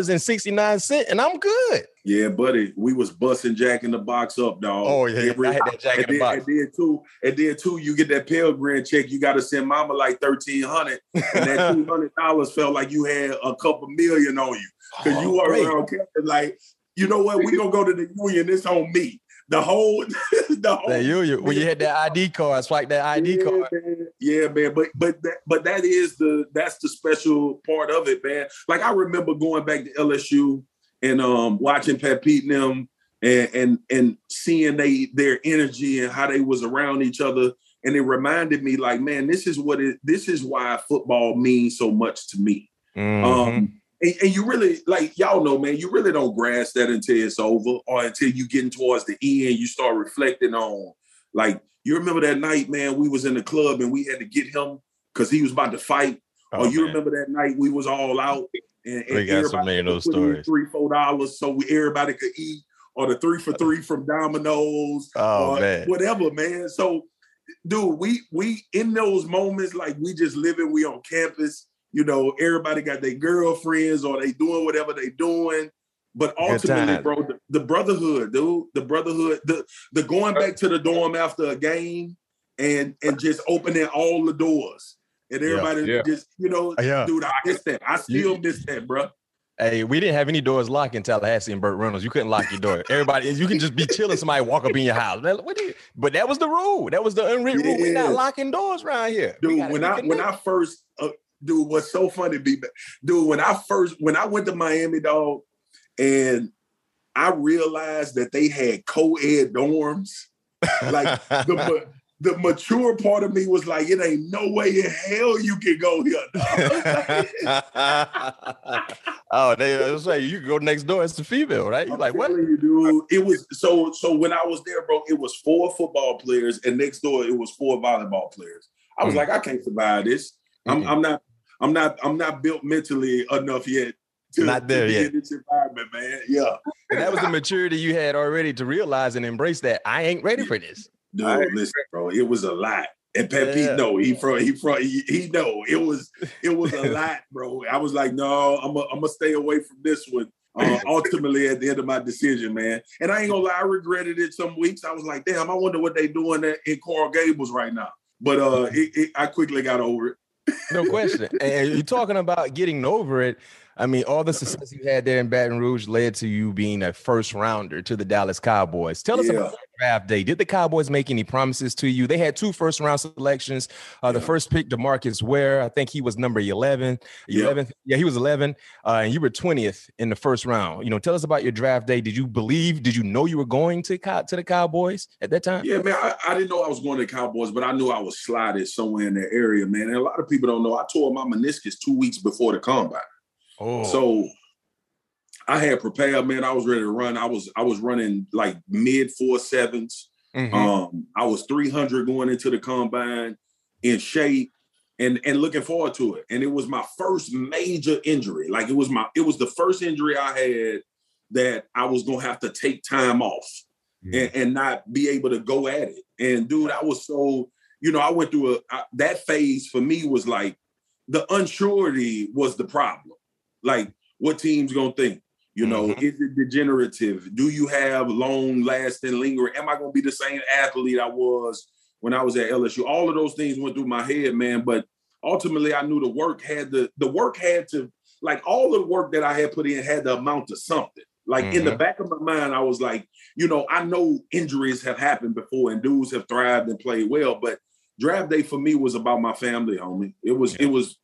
$2.69, and I'm good. Yeah, buddy, we was busting Jack in the Box up, dog. Oh yeah, I had that Jack in the Box. And then too, you get that Pell Grant check. You got to send Mama like $1,300, and that $200 felt like you had a couple million on you because you were around campus like, you know what? We gonna go to the union. It's on me. The whole union. When you had that ID card, swipe that ID card. Man. Yeah, man. But that's the special part of it, man. Like I remember going back to LSU and watching Pat Pete and them and seeing their energy and how they was around each other. And it reminded me, like, man, this is why football means so much to me. Mm-hmm. And you really, like, y'all know, man, you really don't grasp that until it's over or until you getting towards the end, you start reflecting on, like, you remember that night, man, we was in the club and we had to get him because he was about to fight. Or you remember that night we was all out and we got so many of those stories. $3-4 so everybody could eat, or the 3 for $3 from Domino's, or man. Whatever, man. So, dude, we in those moments, like, we just living, we on campus. You know, everybody got their girlfriends or they doing whatever they doing. But ultimately, bro, the brotherhood, dude, the brotherhood, the going back to the dorm after a game and just opening all the doors. And everybody just, you know, dude, I miss that. I still miss that, bro. Hey, we didn't have any doors locked in Tallahassee and Burt Reynolds. You couldn't lock your door. Everybody, you can just be chilling. Somebody walk up in your house. But that was the rule. That was the unwritten rule. We're not locking doors around here. Dude, when I first... dude, what's so funny, dude, when I went to Miami, dog, and I realized that they had co-ed dorms, like the mature part of me was like, it ain't no way in hell you can go here, dog. Oh, they say you can go next door. It's the female, right? You're like, what? You, dude, it was so when I was there, bro, it was 4 football players, and next door it was 4 volleyball players. I was like, I can't survive this. I'm not built mentally enough yet to be in this environment, man. Yeah. And that was the maturity you had already to realize and embrace that I ain't ready for this. Dude, listen, bro, it was a lot. And Pat Pete, no, he know it was a lot, bro. I was like, no, I'm gonna stay away from this one. Ultimately, at the end of my decision, man. And I ain't gonna lie, I regretted it some weeks. I was like, damn, I wonder what they doing in Coral Gables right now. But I quickly got over it. No question. And you're talking about getting over it. I mean, all the success you had there in Baton Rouge led to you being a first rounder to the Dallas Cowboys. Tell us about draft day. Did the Cowboys make any promises to you? They had 2 first round selections. The first pick, DeMarcus Ware, I think he was number 11. Yeah, he was 11. And you were 20th in the first round. You know, tell us about your draft day. Did you know you were going to the Cowboys at that time? Yeah, man, I didn't know I was going to the Cowboys, but I knew I was slotted somewhere in that area, man. And a lot of people don't know, I tore my meniscus 2 weeks before the combine. Oh. So I had prepared, man. I was ready to run. I was running like mid 4.7s. Mm-hmm. I was 300 going into the combine, in shape and looking forward to it. And it was my first major injury. Like it was the first injury I had that I was gonna have to take time off and not be able to go at it. And dude, I was so, you know, I went through that phase for me was like the unsurety was the problem. Like, what team's gonna think? You know, is it degenerative? Do you have long-lasting, lingering? Am I gonna be the same athlete I was when I was at LSU? All of those things went through my head, man. But ultimately, I knew the work had to, like, all the work that I had put in had to amount to something. Like in the back of my mind, I was like, you know, I know injuries have happened before and dudes have thrived and played well, but draft day for me was about my family, homie. It was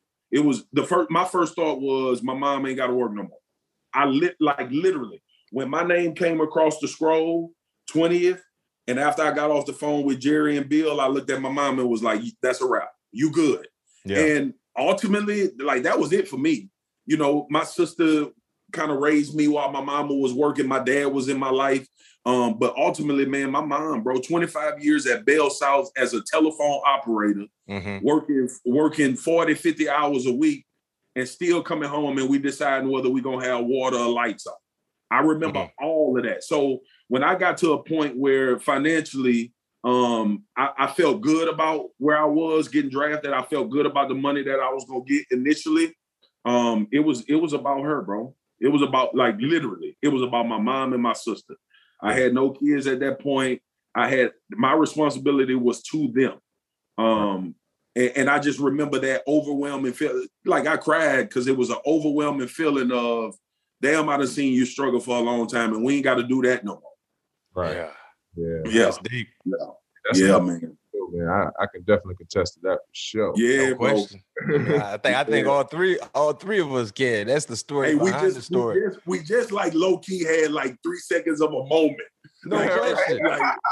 my first thought was my mom ain't got to work no more. Literally, when my name came across the scroll, 20th, and after I got off the phone with Jerry and Bill, I looked at my mom and was like, that's a wrap. You good. Yeah. And ultimately, like, that was it for me. You know, my sister kind of raised me while my mama was working. My dad was in my life. But ultimately, man, my mom, bro, 25 years at Bell South as a telephone operator, working 40, 50 hours a week and still coming home and we deciding whether we're going to have water or lights on. I remember all of that. So when I got to a point where financially I felt good about where I was getting drafted. I felt good about the money that I was gonna get initially. It was about her, bro. It was about, like, literally, it was about my mom and my sister. I had no kids at that point. My responsibility was to them. And I just remember that overwhelming feeling. Like, I cried because it was an overwhelming feeling of, damn, I done seen you struggle for a long time, and we ain't got to do that no more. Right. Yeah. That's deep. Yeah, man. I can definitely contest to that for sure. Yeah, No question. I think all three of us can. That's the story behind the story. We just like low key had like 3 seconds of a moment. No question.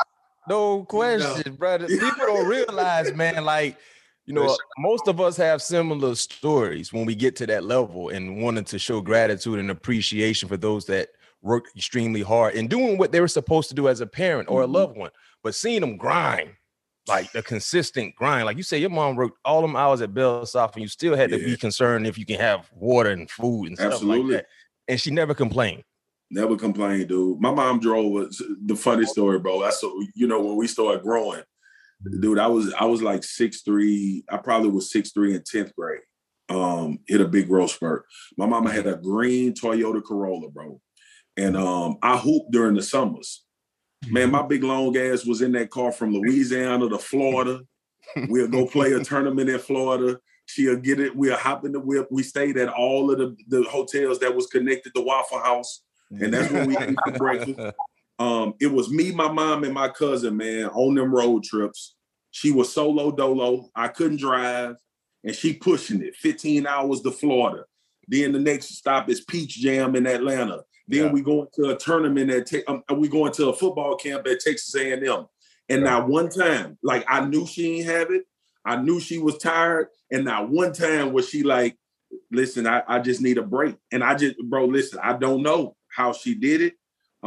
No question, brother. People don't realize, man, like, you know, most of us have similar stories when we get to that level and wanting to show gratitude and appreciation for those that work extremely hard and doing what they were supposed to do as a parent or a loved one, but seeing them grind, like the consistent grind. Like you say, your mom worked all them hours at Bellsoft and you still had to be concerned if you can have water and food and stuff like that. And she never complained. Never complained, dude. My mom drove the funny story, bro. That's so, you know, when we started growing, dude, I was like 6'3". I probably was 6'3" in 10th grade. Hit a big growth spurt. My mama had a green Toyota Corolla, bro. And I hooped during the summers. Man, my big long ass was in that car from Louisiana to Florida. We'll go play a tournament in Florida. She'll get it. We'll hop in the whip. We stayed at all of the hotels that was connected to Waffle House. And that's when we ate for breakfast. It was me, my mom, and my cousin, man, on them road trips. She was solo dolo. I couldn't drive. And she pushing it. 15 hours to Florida. Then the next stop is Peach Jam in Atlanta. Then we go into a tournament we go into a football camp at Texas A&M. And not one time, like, I knew she ain't have it. I knew she was tired. And not one time was she like, listen, I just need a break. And listen, I don't know how she did it.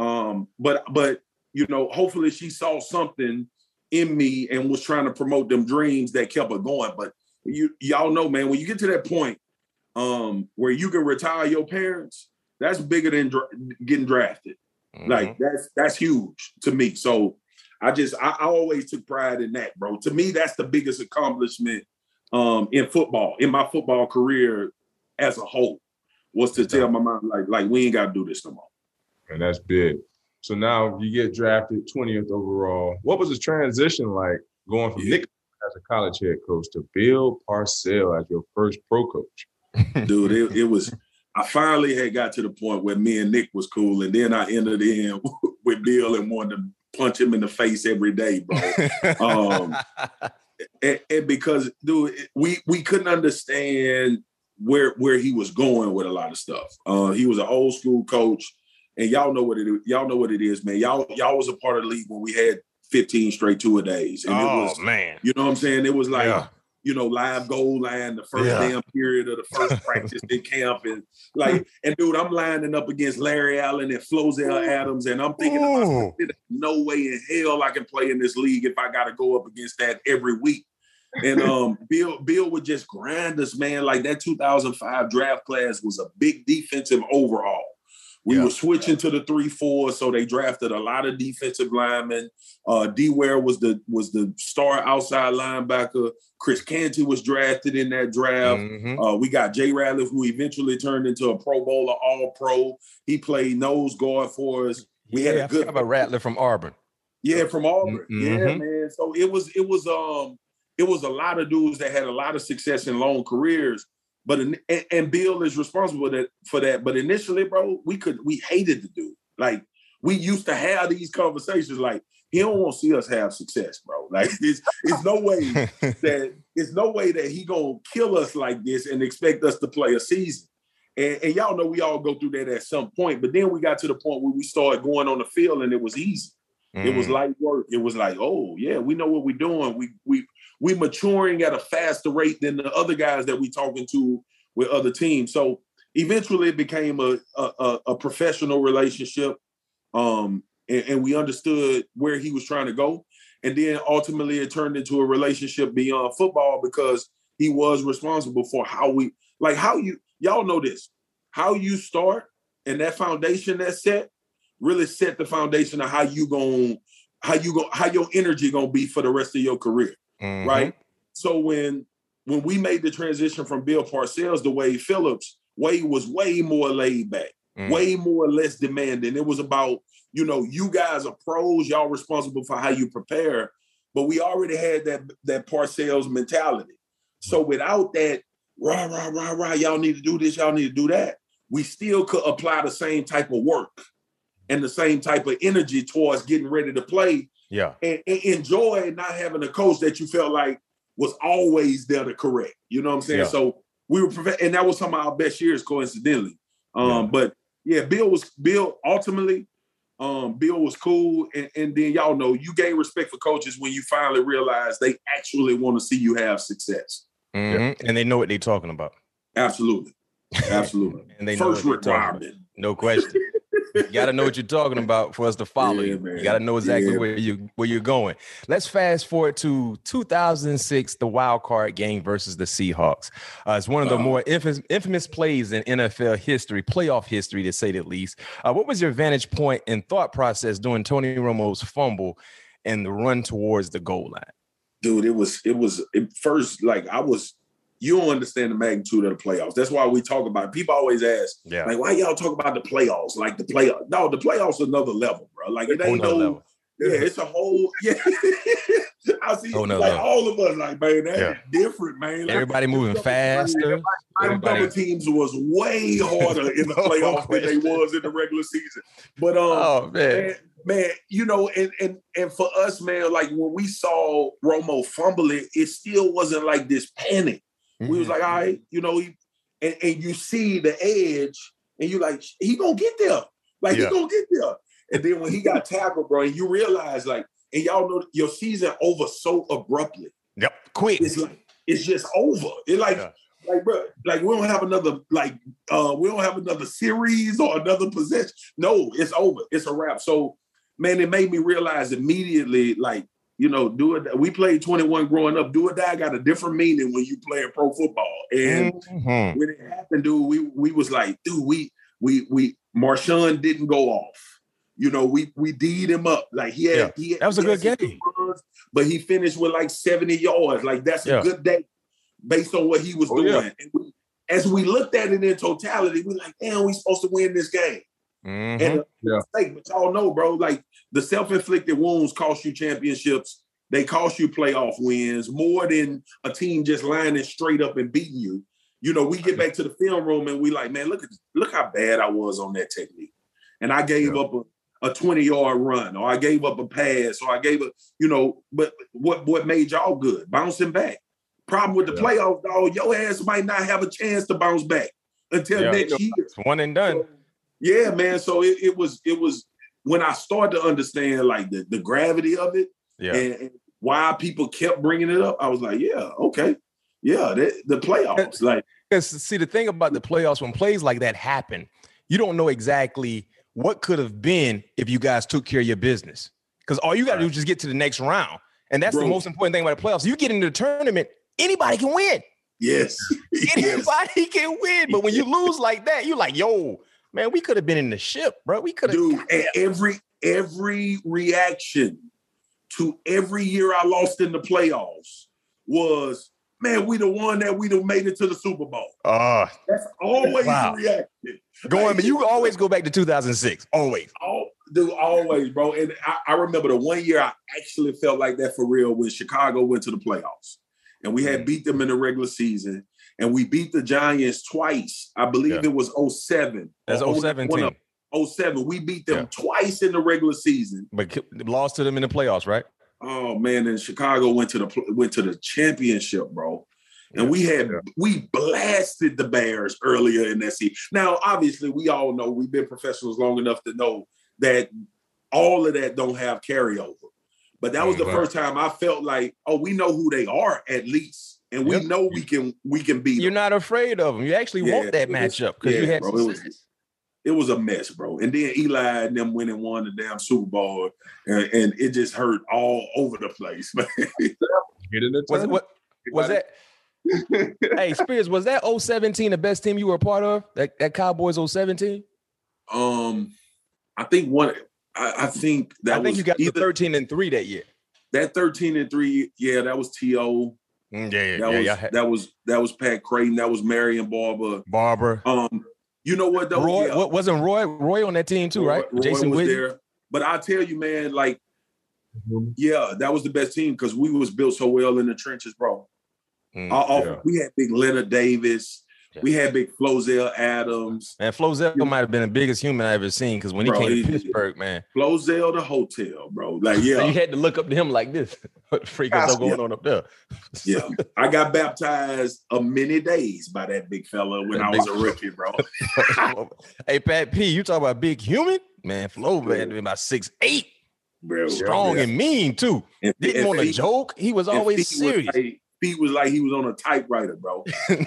But you know, hopefully she saw something in me and was trying to promote them dreams that kept her going. But y'all know, man, when you get to that point where you can retire your parents, that's bigger than getting drafted. Mm-hmm. Like, that's huge to me. So I always took pride in that, bro. To me, that's the biggest accomplishment in football, in my football career as a whole, was to tell my mom, like we ain't got to do this no more. And that's big. So now you get drafted 20th overall. What was the transition like going from Nick as a college head coach to Bill Parcells as your first pro coach? Dude, it was. I finally had got to the point where me and Nick was cool, and then I entered in with Bill and wanted to punch him in the face every day, bro. And because, dude, we couldn't understand where he was going with a lot of stuff. He was an old school coach, and y'all know what it is. Y'all know what it is, man. Y'all was a part of the league when we had 15 straight tour-a-days. And it was, man. You know what I'm saying? It was like, you know, live goal line, the first damn period of the first practice in camp. And like, and dude, I'm lining up against Larry Allen and Flozell Adams. And I'm thinking to myself, there's no way in hell I can play in this league if I got to go up against that every week. And Bill would just grind us, man. Like, that 2005 draft class was a big defensive overhaul. We were switching to the 3-4, so they drafted a lot of defensive linemen. D. Ware was the star outside linebacker. Chris Canty was drafted in that draft. Mm-hmm. We got Jay Ratliff, who eventually turned into a Pro Bowler, All-Pro. He played nose guard for us. We had a good Ratliff from Auburn. Yeah, from Auburn. Mm-hmm. Yeah, man. So it was a lot of dudes that had a lot of success in long careers. But and Bill is responsible for that. But initially, bro, we hated the dude. Like, we used to have these conversations. Like, he don't want to see us have success, bro. Like, it's no way that he gonna kill us like this and expect us to play a season. And y'all know we all go through that at some point. But then we got to the point where we started going on the field and it was easy. It was light work. It was like, oh yeah, we know what we're doing. We maturing at a faster rate than the other guys that we talking to with other teams. So eventually it became a professional relationship. And we understood where he was trying to go. And then ultimately it turned into a relationship beyond football because he was responsible for y'all know this, how you start and that foundation that's set really set the foundation of how you gonna how your energy gonna be for the rest of your career, right? So when we made the transition from Bill Parcells to Wade Phillips, Wade was way more laid back, way more or less demanding. It was about, you guys are pros, y'all responsible for how you prepare, but we already had that Parcells mentality. So without that, rah, rah, rah, rah, y'all need to do this, y'all need to do that, we still could apply the same type of work and the same type of energy towards getting ready to play. Yeah. And enjoy not having a coach that you felt like was always there to correct. You know what I'm saying? Yeah. So we were, and that was some of our best years, coincidentally. But yeah, Bill was cool. And then y'all know you gain respect for coaches when you finally realize they actually want to see you have success. And they know what they're talking about. Absolutely. Absolutely. And they First know what requirement. No question. You got to know what you're talking about for us to follow you. Man. You got to know exactly where you're going. Let's fast forward to 2006, the wild card game versus the Seahawks. It's one of the more infamous plays in NFL history, playoff history, to say the least. What was your vantage point and thought process during Tony Romo's fumble and the run towards the goal line? Dude, it was first, like, you don't understand the magnitude of the playoffs. That's why we talk about it. People always ask, like, why y'all talk about the playoffs? Like the playoffs. No, the playoffs are another level, bro. Like, it ain't no, it's a whole, I see, like, all of us, like, man, that's different, man. Like, everybody moving faster. Other teams was way harder in the playoffs than they was in the regular season. But, man, and for us, man, like, when we saw Romo fumble it still wasn't like this panic. We was like, all right, and you see the edge, and you like, he gonna get there. Like, he gonna get there. And then when he got tackled, bro, and you realize, like, and y'all know your season over so abruptly. Yep, quick. It's like, it's just over. It like, bro, like, we don't have another series or another possession. No, it's over. It's a wrap. So, man, it made me realize immediately, like, do it. We played 21 growing up. Do or die got a different meaning when you play pro football. And when it happened, dude, we was like, dude, we Marshawn didn't go off. We D'd him up. Like, he had that was a good game. Runs, but he finished with like 70 yards. Like, that's a good day based on what he was doing. Yeah. And as we looked at it in totality, we like, damn, we supposed to win this game. And mistake, but y'all know, bro, like, the self-inflicted wounds cost you championships. They cost you playoff wins more than a team just lining straight up and beating you. We get back to the film room and we like, man, look how bad I was on that technique. And I gave up a 20-yard run, or I gave up a pass, or I gave up, but what made y'all good? Bouncing back. Problem with the playoffs, dog, your ass might not have a chance to bounce back until next year. It's one and done. So, yeah, man. So it was when I started to understand, like, the gravity of it and why people kept bringing it up. I was like, okay. Yeah, the playoffs. Like, because see, the thing about the playoffs, when plays like that happen, you don't know exactly what could have been if you guys took care of your business. Because all you got to do is just get to the next round. And that's the most important thing about the playoffs. You get into the tournament, anybody can win. Yes. Anybody can win. But when you lose like that, you're like, yo, man, we could have been in the ship, bro. We could have. Dude, and every reaction to every year I lost in the playoffs was, man, we the one that we'd have made it to the Super Bowl. That's always the reaction. But you always go back to 2006. Always. Always, bro. And I remember the one year I actually felt like that for real when Chicago went to the playoffs. And we had beat them in the regular season. And we beat the Giants twice. I believe it was 07. That's 017. 07. We beat them twice in the regular season. But lost to them in the playoffs, right? Oh, man. And Chicago went to the championship, bro. And we blasted the Bears earlier in that season. Now, obviously, we all know, we've been professionals long enough to know that all of that don't have carryover. But that was the first time I felt like, we know who they are at least. And we know we can beat them. You're not afraid of them. You actually want that matchup because you had success. It was a mess, bro. And then Eli and them went and won the damn Super Bowl. And it just hurt all over the place, man. Was that? Hey, Spears, was that 017 the best team you were a part of? That Cowboys 017? I think I think that I think you got the 13-3 that year. That 13-3, yeah, that was T.O. That was Pat Creighton. That was Marion Barber. You know what though? Roy, wasn't Roy on that team too, right? Roy Jason was Whitney. there. But I tell you, man, like, yeah, that was the best team because we was built so well in the trenches, bro. We had big Leonard Davis. Yeah. We had big Flozell Adams. Man, Flozell might have been the biggest human I ever seen because when he came to Pittsburgh, man. Flozell the hotel, bro. Like, yeah. So you had to look up to him like this. What the freak is going on up there? Yeah. I got baptized many days by that big fella when I was a rookie, bro. Hey, Pat P, you talk about big human? Man, Flo had to be about 6'8". Bro, strong and mean, too. Didn't want to joke. He was always serious. He was like he was on a typewriter, bro.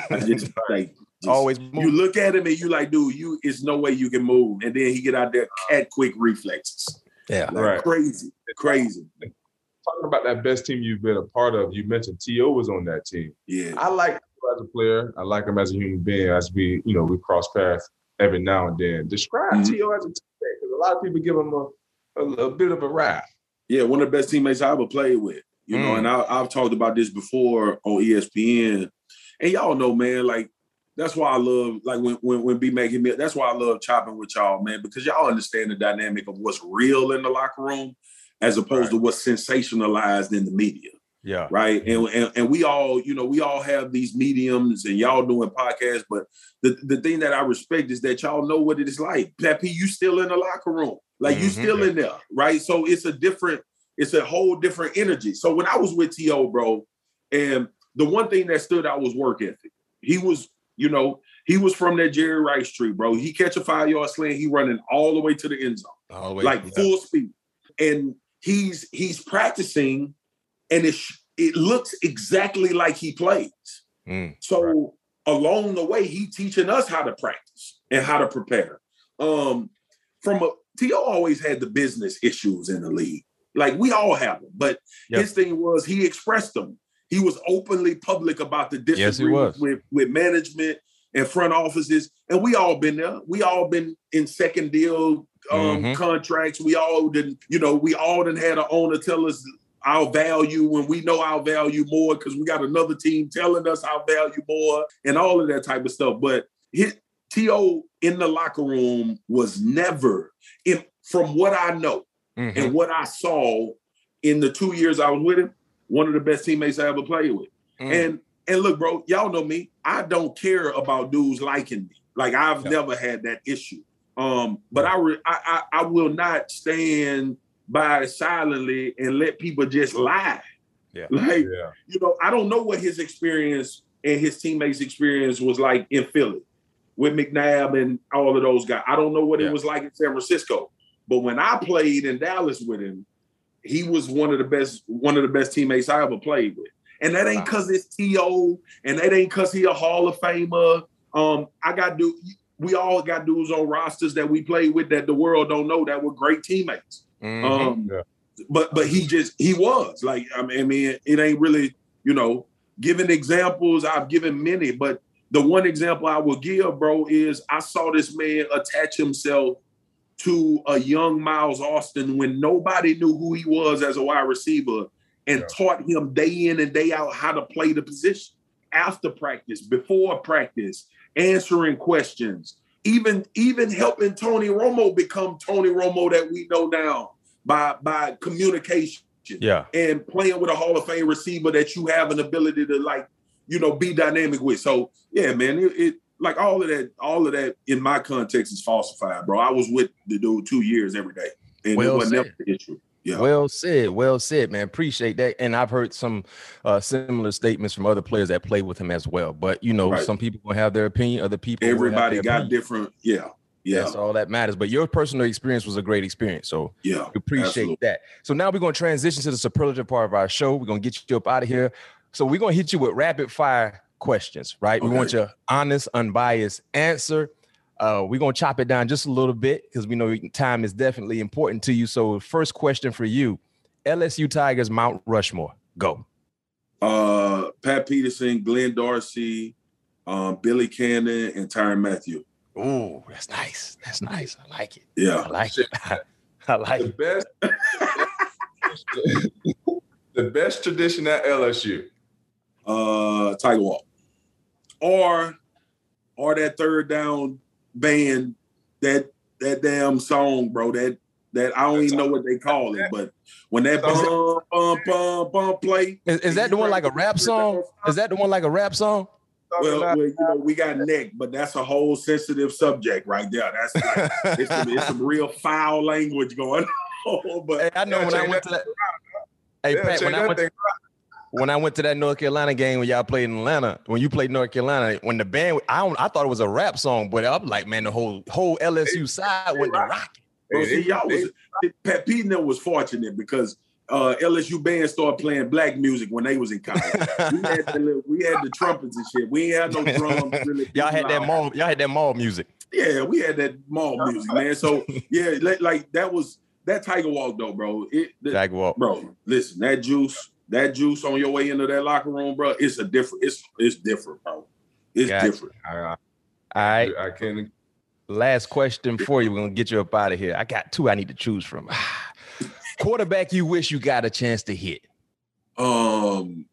Always move. You look at him and you like, dude, it's no way you can move. And then he get out there, cat quick reflexes. Yeah, like, crazy. Talking about that best team you've been a part of, you mentioned T.O. was on that team. Yeah, I like him as a player. I like him as a human being. As we cross paths every now and then. Describe T.O. as a teammate because a lot of people give him a bit of a rap. Yeah, one of the best teammates I ever played with. You know, and I've talked about this before on ESPN. And y'all know, man, like, that's why I love, like, when B-Mac hit me, that's why I love chopping with y'all, man, because y'all understand the dynamic of what's real in the locker room as opposed to what's sensationalized in the media. Yeah. Right. And we all, we all have these mediums and y'all doing podcasts, but the thing that I respect is that y'all know what it is like. Pappy, you still in the locker room. Like, you still in there, right? So it's a whole different energy. So when I was with T.O., bro, and the one thing that stood out was work ethic. He was from that Jerry Rice tree, bro. He catch a 5-yard slant, he running all the way to the end zone, full speed. And he's practicing, and it looks exactly like he plays. So along the way, he teaching us how to practice and how to prepare. T.O. always had the business issues in the league. Like, we all have them, but his thing was he expressed them. He was openly public about the disagreements with management and front offices, and we all been there. We all been in second deal contracts. We all didn't, we all didn't had an owner tell us our value when we know our value more because we got another team telling us our value more and all of that type of stuff. But T.O. in the locker room was never, from what I know, and what I saw in the 2 years I was with him, one of the best teammates I ever played with. And look, bro, y'all know me. I don't care about dudes liking me. Like, I've never had that issue. But I will not stand by silently and let people just lie. Yeah. Like, I don't know what his experience and his teammates' experience was like in Philly with McNabb and all of those guys. I don't know what it was like in San Francisco. But when I played in Dallas with him, he was one of the best teammates I ever played with. And that ain't because it's T.O. and that ain't because he a Hall of Famer. We all got dudes on rosters that we played with that the world don't know that were great teammates. But he was like, I mean, it ain't really, giving examples. I've given many, but the one example I will give, bro, is I saw this man attach himself to a young Miles Austin when nobody knew who he was as a wide receiver and taught him day in and day out how to play the position. After practice, before practice, answering questions, even helping Tony Romo become Tony Romo that we know now by communication and playing with a Hall of Fame receiver that you have an ability to be dynamic with. So yeah, man, it like all of that in my context is falsified, bro. I was with the dude 2 years every day. And it was never an issue. Yeah. Well said, man. Appreciate that. And I've heard some similar statements from other players that play with him as well. But some people will have their opinion, other people. Everybody got different. Yeah. That's all that matters. But your personal experience was a great experience. So we appreciate that. So now we're going to transition to the superlative part of our show. We're going to get you up out of here. So we're going to hit you with rapid fire questions, right? Okay. We want your honest, unbiased answer. We're going to chop it down just a little bit because we know time is definitely important to you. So first question for you, LSU Tigers Mount Rushmore. Go. Pat Peterson, Glenn Dorsey, Billy Cannon, and Tyrann Mathieu. Oh, that's nice. I like it. Yeah. I like it. I like the best. The best tradition at LSU. Tiger Walk. Or that third down band, that damn song, bro. That I don't even know what they call it, but when that bum play. Is that the one like a rap song? Is that the one like a rap song? Well, you know, we got neck, but that's a whole sensitive subject right there. That's like, it's some real foul language going on. But hey, I know when I went to that. Hey, Pat, when I went to that North Carolina game when y'all played in Atlanta, when you played North Carolina, when the band, I thought it was a rap song, but I'm like, man, the whole LSU side went to rock. Bro, see, Pat Petey was fortunate because LSU band started playing black music when they was in college. we had the trumpets and shit. We ain't had no drums. Really. Y'all had that mall music. Yeah, we had that mall music, man. So yeah, like that Tiger Walk though, bro. Tiger Walk, bro. Listen, that juice on your way into that locker room, bro. It's different, bro. It's different. All right. I can't. Last question for you. We're gonna get you up out of here. I got two I need to choose from. Quarterback you wish you got a chance to hit. Peyton.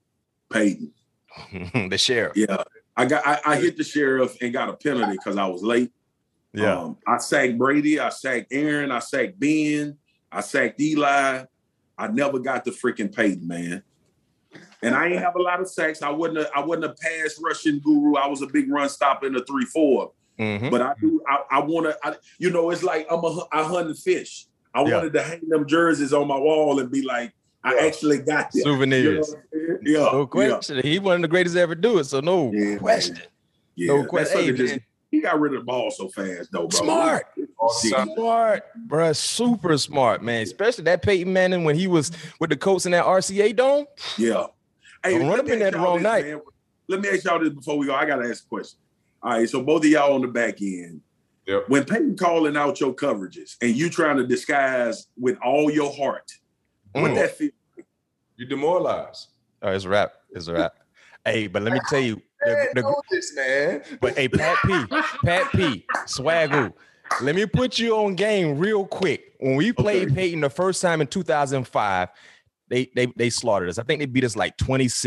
The Sheriff. Yeah. I hit the Sheriff and got a penalty because I was late. Yeah. I sacked Brady, I sacked Aaron, I sacked Ben, I sacked Eli. I never got the freaking Peyton, man. And I ain't have a lot of sacks. I wasn't a pass rushing guru. I was a big run stopper in the 3-4. Mm-hmm. But I want to, it's like I hunted fish. I wanted to hang them jerseys on my wall and be like, I actually got them. Souvenirs. You know? No question. Yeah. He one of the greatest to ever do it. So no question. Yeah. No question. Hey, he got rid of the ball so fast, though, bro. Smart, bro. Super smart, man. Especially that Peyton Manning when he was with the Colts in that RCA Dome. Yeah. Hey, run up in there the wrong night. Man. Let me ask y'all this before we go. I got to ask a question. All right, so both of y'all on the back end, when Peyton calling out your coverages and you trying to disguise with all your heart, what that feel like? You demoralized. Oh, it's a wrap. Hey, but let me tell you. This, man. But hey, Pat P, Swagoo, let me put you on game real quick. When we played Peyton the first time in 2005, they slaughtered us. I think they beat us like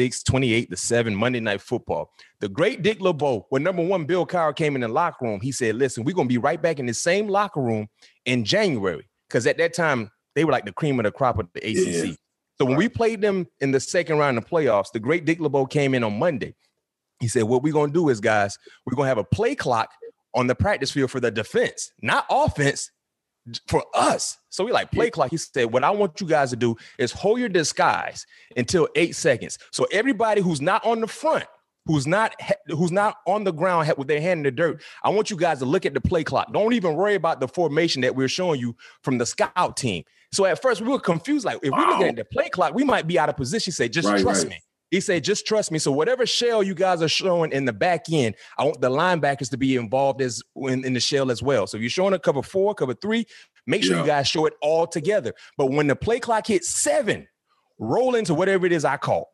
26-28-7 Monday Night Football. The great Dick LeBeau, when number one Bill Cowher came in the locker room, he said, listen, we're going to be right back in the same locker room in January. Because at that time, they were like the cream of the crop of the ACC. Yeah. So when we played them in the second round of playoffs, the great Dick LeBeau came in on Monday. He said, what we're going to do is, guys, we're going to have a play clock on the practice field for the defense, not offense, for us. So we like play clock. He said, what I want you guys to do is hold your disguise until 8 seconds. So everybody who's not on the front, who's not on the ground with their hand in the dirt, I want you guys to look at the play clock. Don't even worry about the formation that we're showing you from the scout team. So at first we were confused. Like, if we look at the play clock, we might be out of position. He said, just trust me. He said, just trust me. So whatever shell you guys are showing in the back end, I want the linebackers to be involved in the shell as well. So if you're showing a cover 4, cover 3, make sure you guys show it all together. But when the play clock hits 7, roll into whatever it is I call.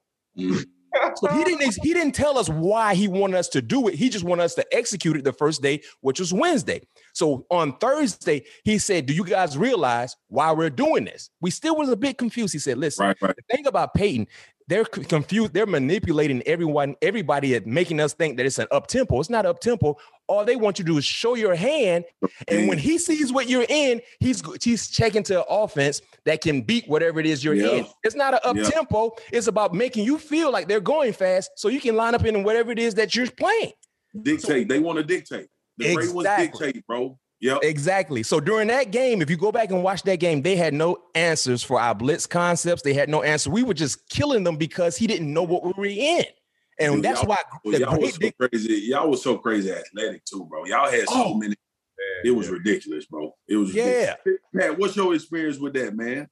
So he didn't tell us why he wanted us to do it. He just wanted us to execute it the first day, which was Wednesday. So on Thursday, he said, do you guys realize why we're doing this? We still was a bit confused. He said, listen, the thing about Peyton, they're confused. They're manipulating everybody at making us think that it's an up-tempo. It's not up-tempo. All they want you to do is show your hand. And when he sees what you're in, he's checking to an offense that can beat whatever it is you're in. It's not an up-tempo. It's about making you feel like they're going fast so you can line up in whatever it is that you're playing. Dictate. They want to dictate. The great ones dictate, bro. Yep. Exactly. So during that game, if you go back and watch that game, they had no answers for our blitz concepts. They had no answer. We were just killing them because he didn't know what we were in. And dude, that's why y'all was so crazy. Y'all was so crazy athletic too, bro. Y'all had so many. It was ridiculous, bro. It was ridiculous. Pat, what's your experience with that, man?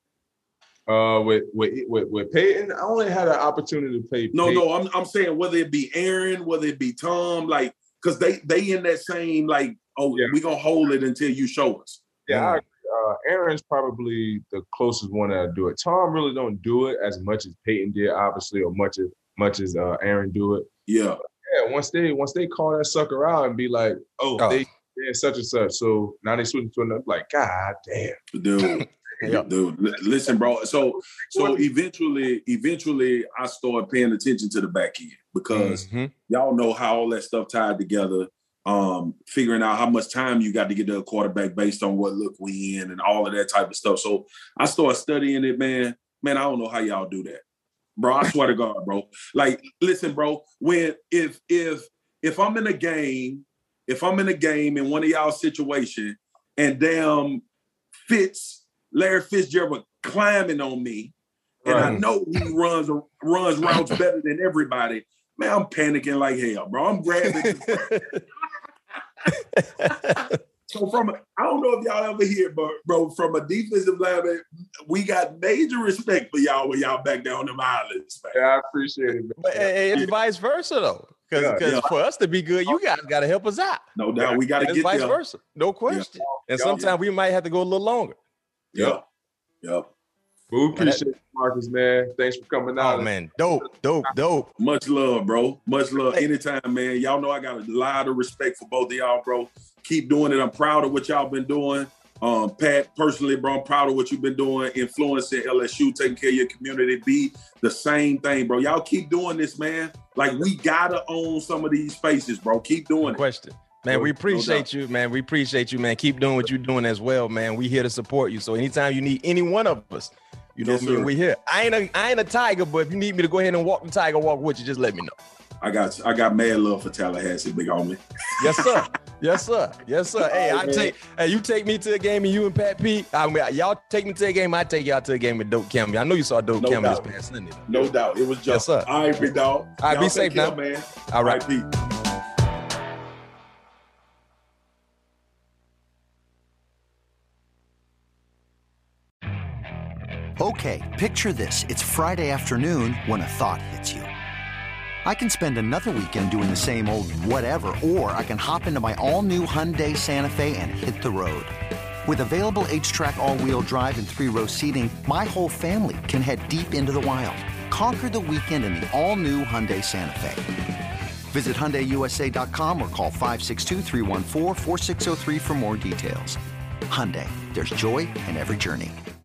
With Peyton, I only had an opportunity to play. No, I'm saying whether it be Aaron, whether it be Tom, like, because they in that same like, we gonna hold it until you show us. Yeah, Aaron's probably the closest one that'll do it. Tom really don't do it as much as Peyton did, obviously, or much as Aaron do it. Yeah. Yeah. Once they call that sucker out and be like, they're such and such. So now they switching to another. Like, God damn, dude. Dude, listen, bro. So eventually, I started paying attention to the back end because y'all know how all that stuff tied together. Figuring out how much time you got to get to a quarterback based on what look we in and all of that type of stuff. So I started studying it, man. Man, I don't know how y'all do that, bro. I swear to God, bro. Like, listen, bro. If I'm in a game, in one of y'all situation, and damn Larry Fitzgerald climbing on me, and I know he runs routes better than everybody. Man, I'm panicking like hell, bro. I'm grabbing. So I don't know if y'all ever hear, but bro, from a defensive lineman, we got major respect for y'all when y'all back down them islands, man. Yeah, I appreciate it, man. But it's vice versa though. Because for us to be good, you guys got to help us out. No doubt. We got to get vice versa. No question. And sometimes we might have to go a little longer. Yep. We appreciate it, Marcus, man. Thanks for coming out. Oh, man. Dope. Much love, bro. Much love. Anytime, man. Y'all know I got a lot of respect for both of y'all, bro. Keep doing it. I'm proud of what y'all been doing. Pat, personally, bro, I'm proud of what you've been doing, influencing LSU, taking care of your community. Be the same thing, bro. Y'all keep doing this, man. Like, we got to own some of these spaces, bro. Keep doing it. Question. Man, we appreciate you, man. We appreciate you, man. Keep doing what you're doing as well, man. We here to support you. So anytime you need any one of us, you know what I mean? We here. I ain't a tiger, but if you need me to go ahead and walk the tiger walk with you, just let me know. I got mad love for Tallahassee, big homie. Yes, sir. Hey, you take me to a game and you and Pat P. Y'all take me to a game, I take y'all to a game with Dope Campbell. I know you saw Dope Campbell this past Sunday. No doubt. It was just. Yes, sir. All right, big dog. All right, be safe now, man. All right, Pete. Okay, picture this. It's Friday afternoon when a thought hits you. I can spend another weekend doing the same old whatever, or I can hop into my all-new Hyundai Santa Fe and hit the road. With available H-Track all-wheel drive and 3-row seating, my whole family can head deep into the wild. Conquer the weekend in the all-new Hyundai Santa Fe. Visit HyundaiUSA.com or call 562-314-4603 for more details. Hyundai, there's joy in every journey.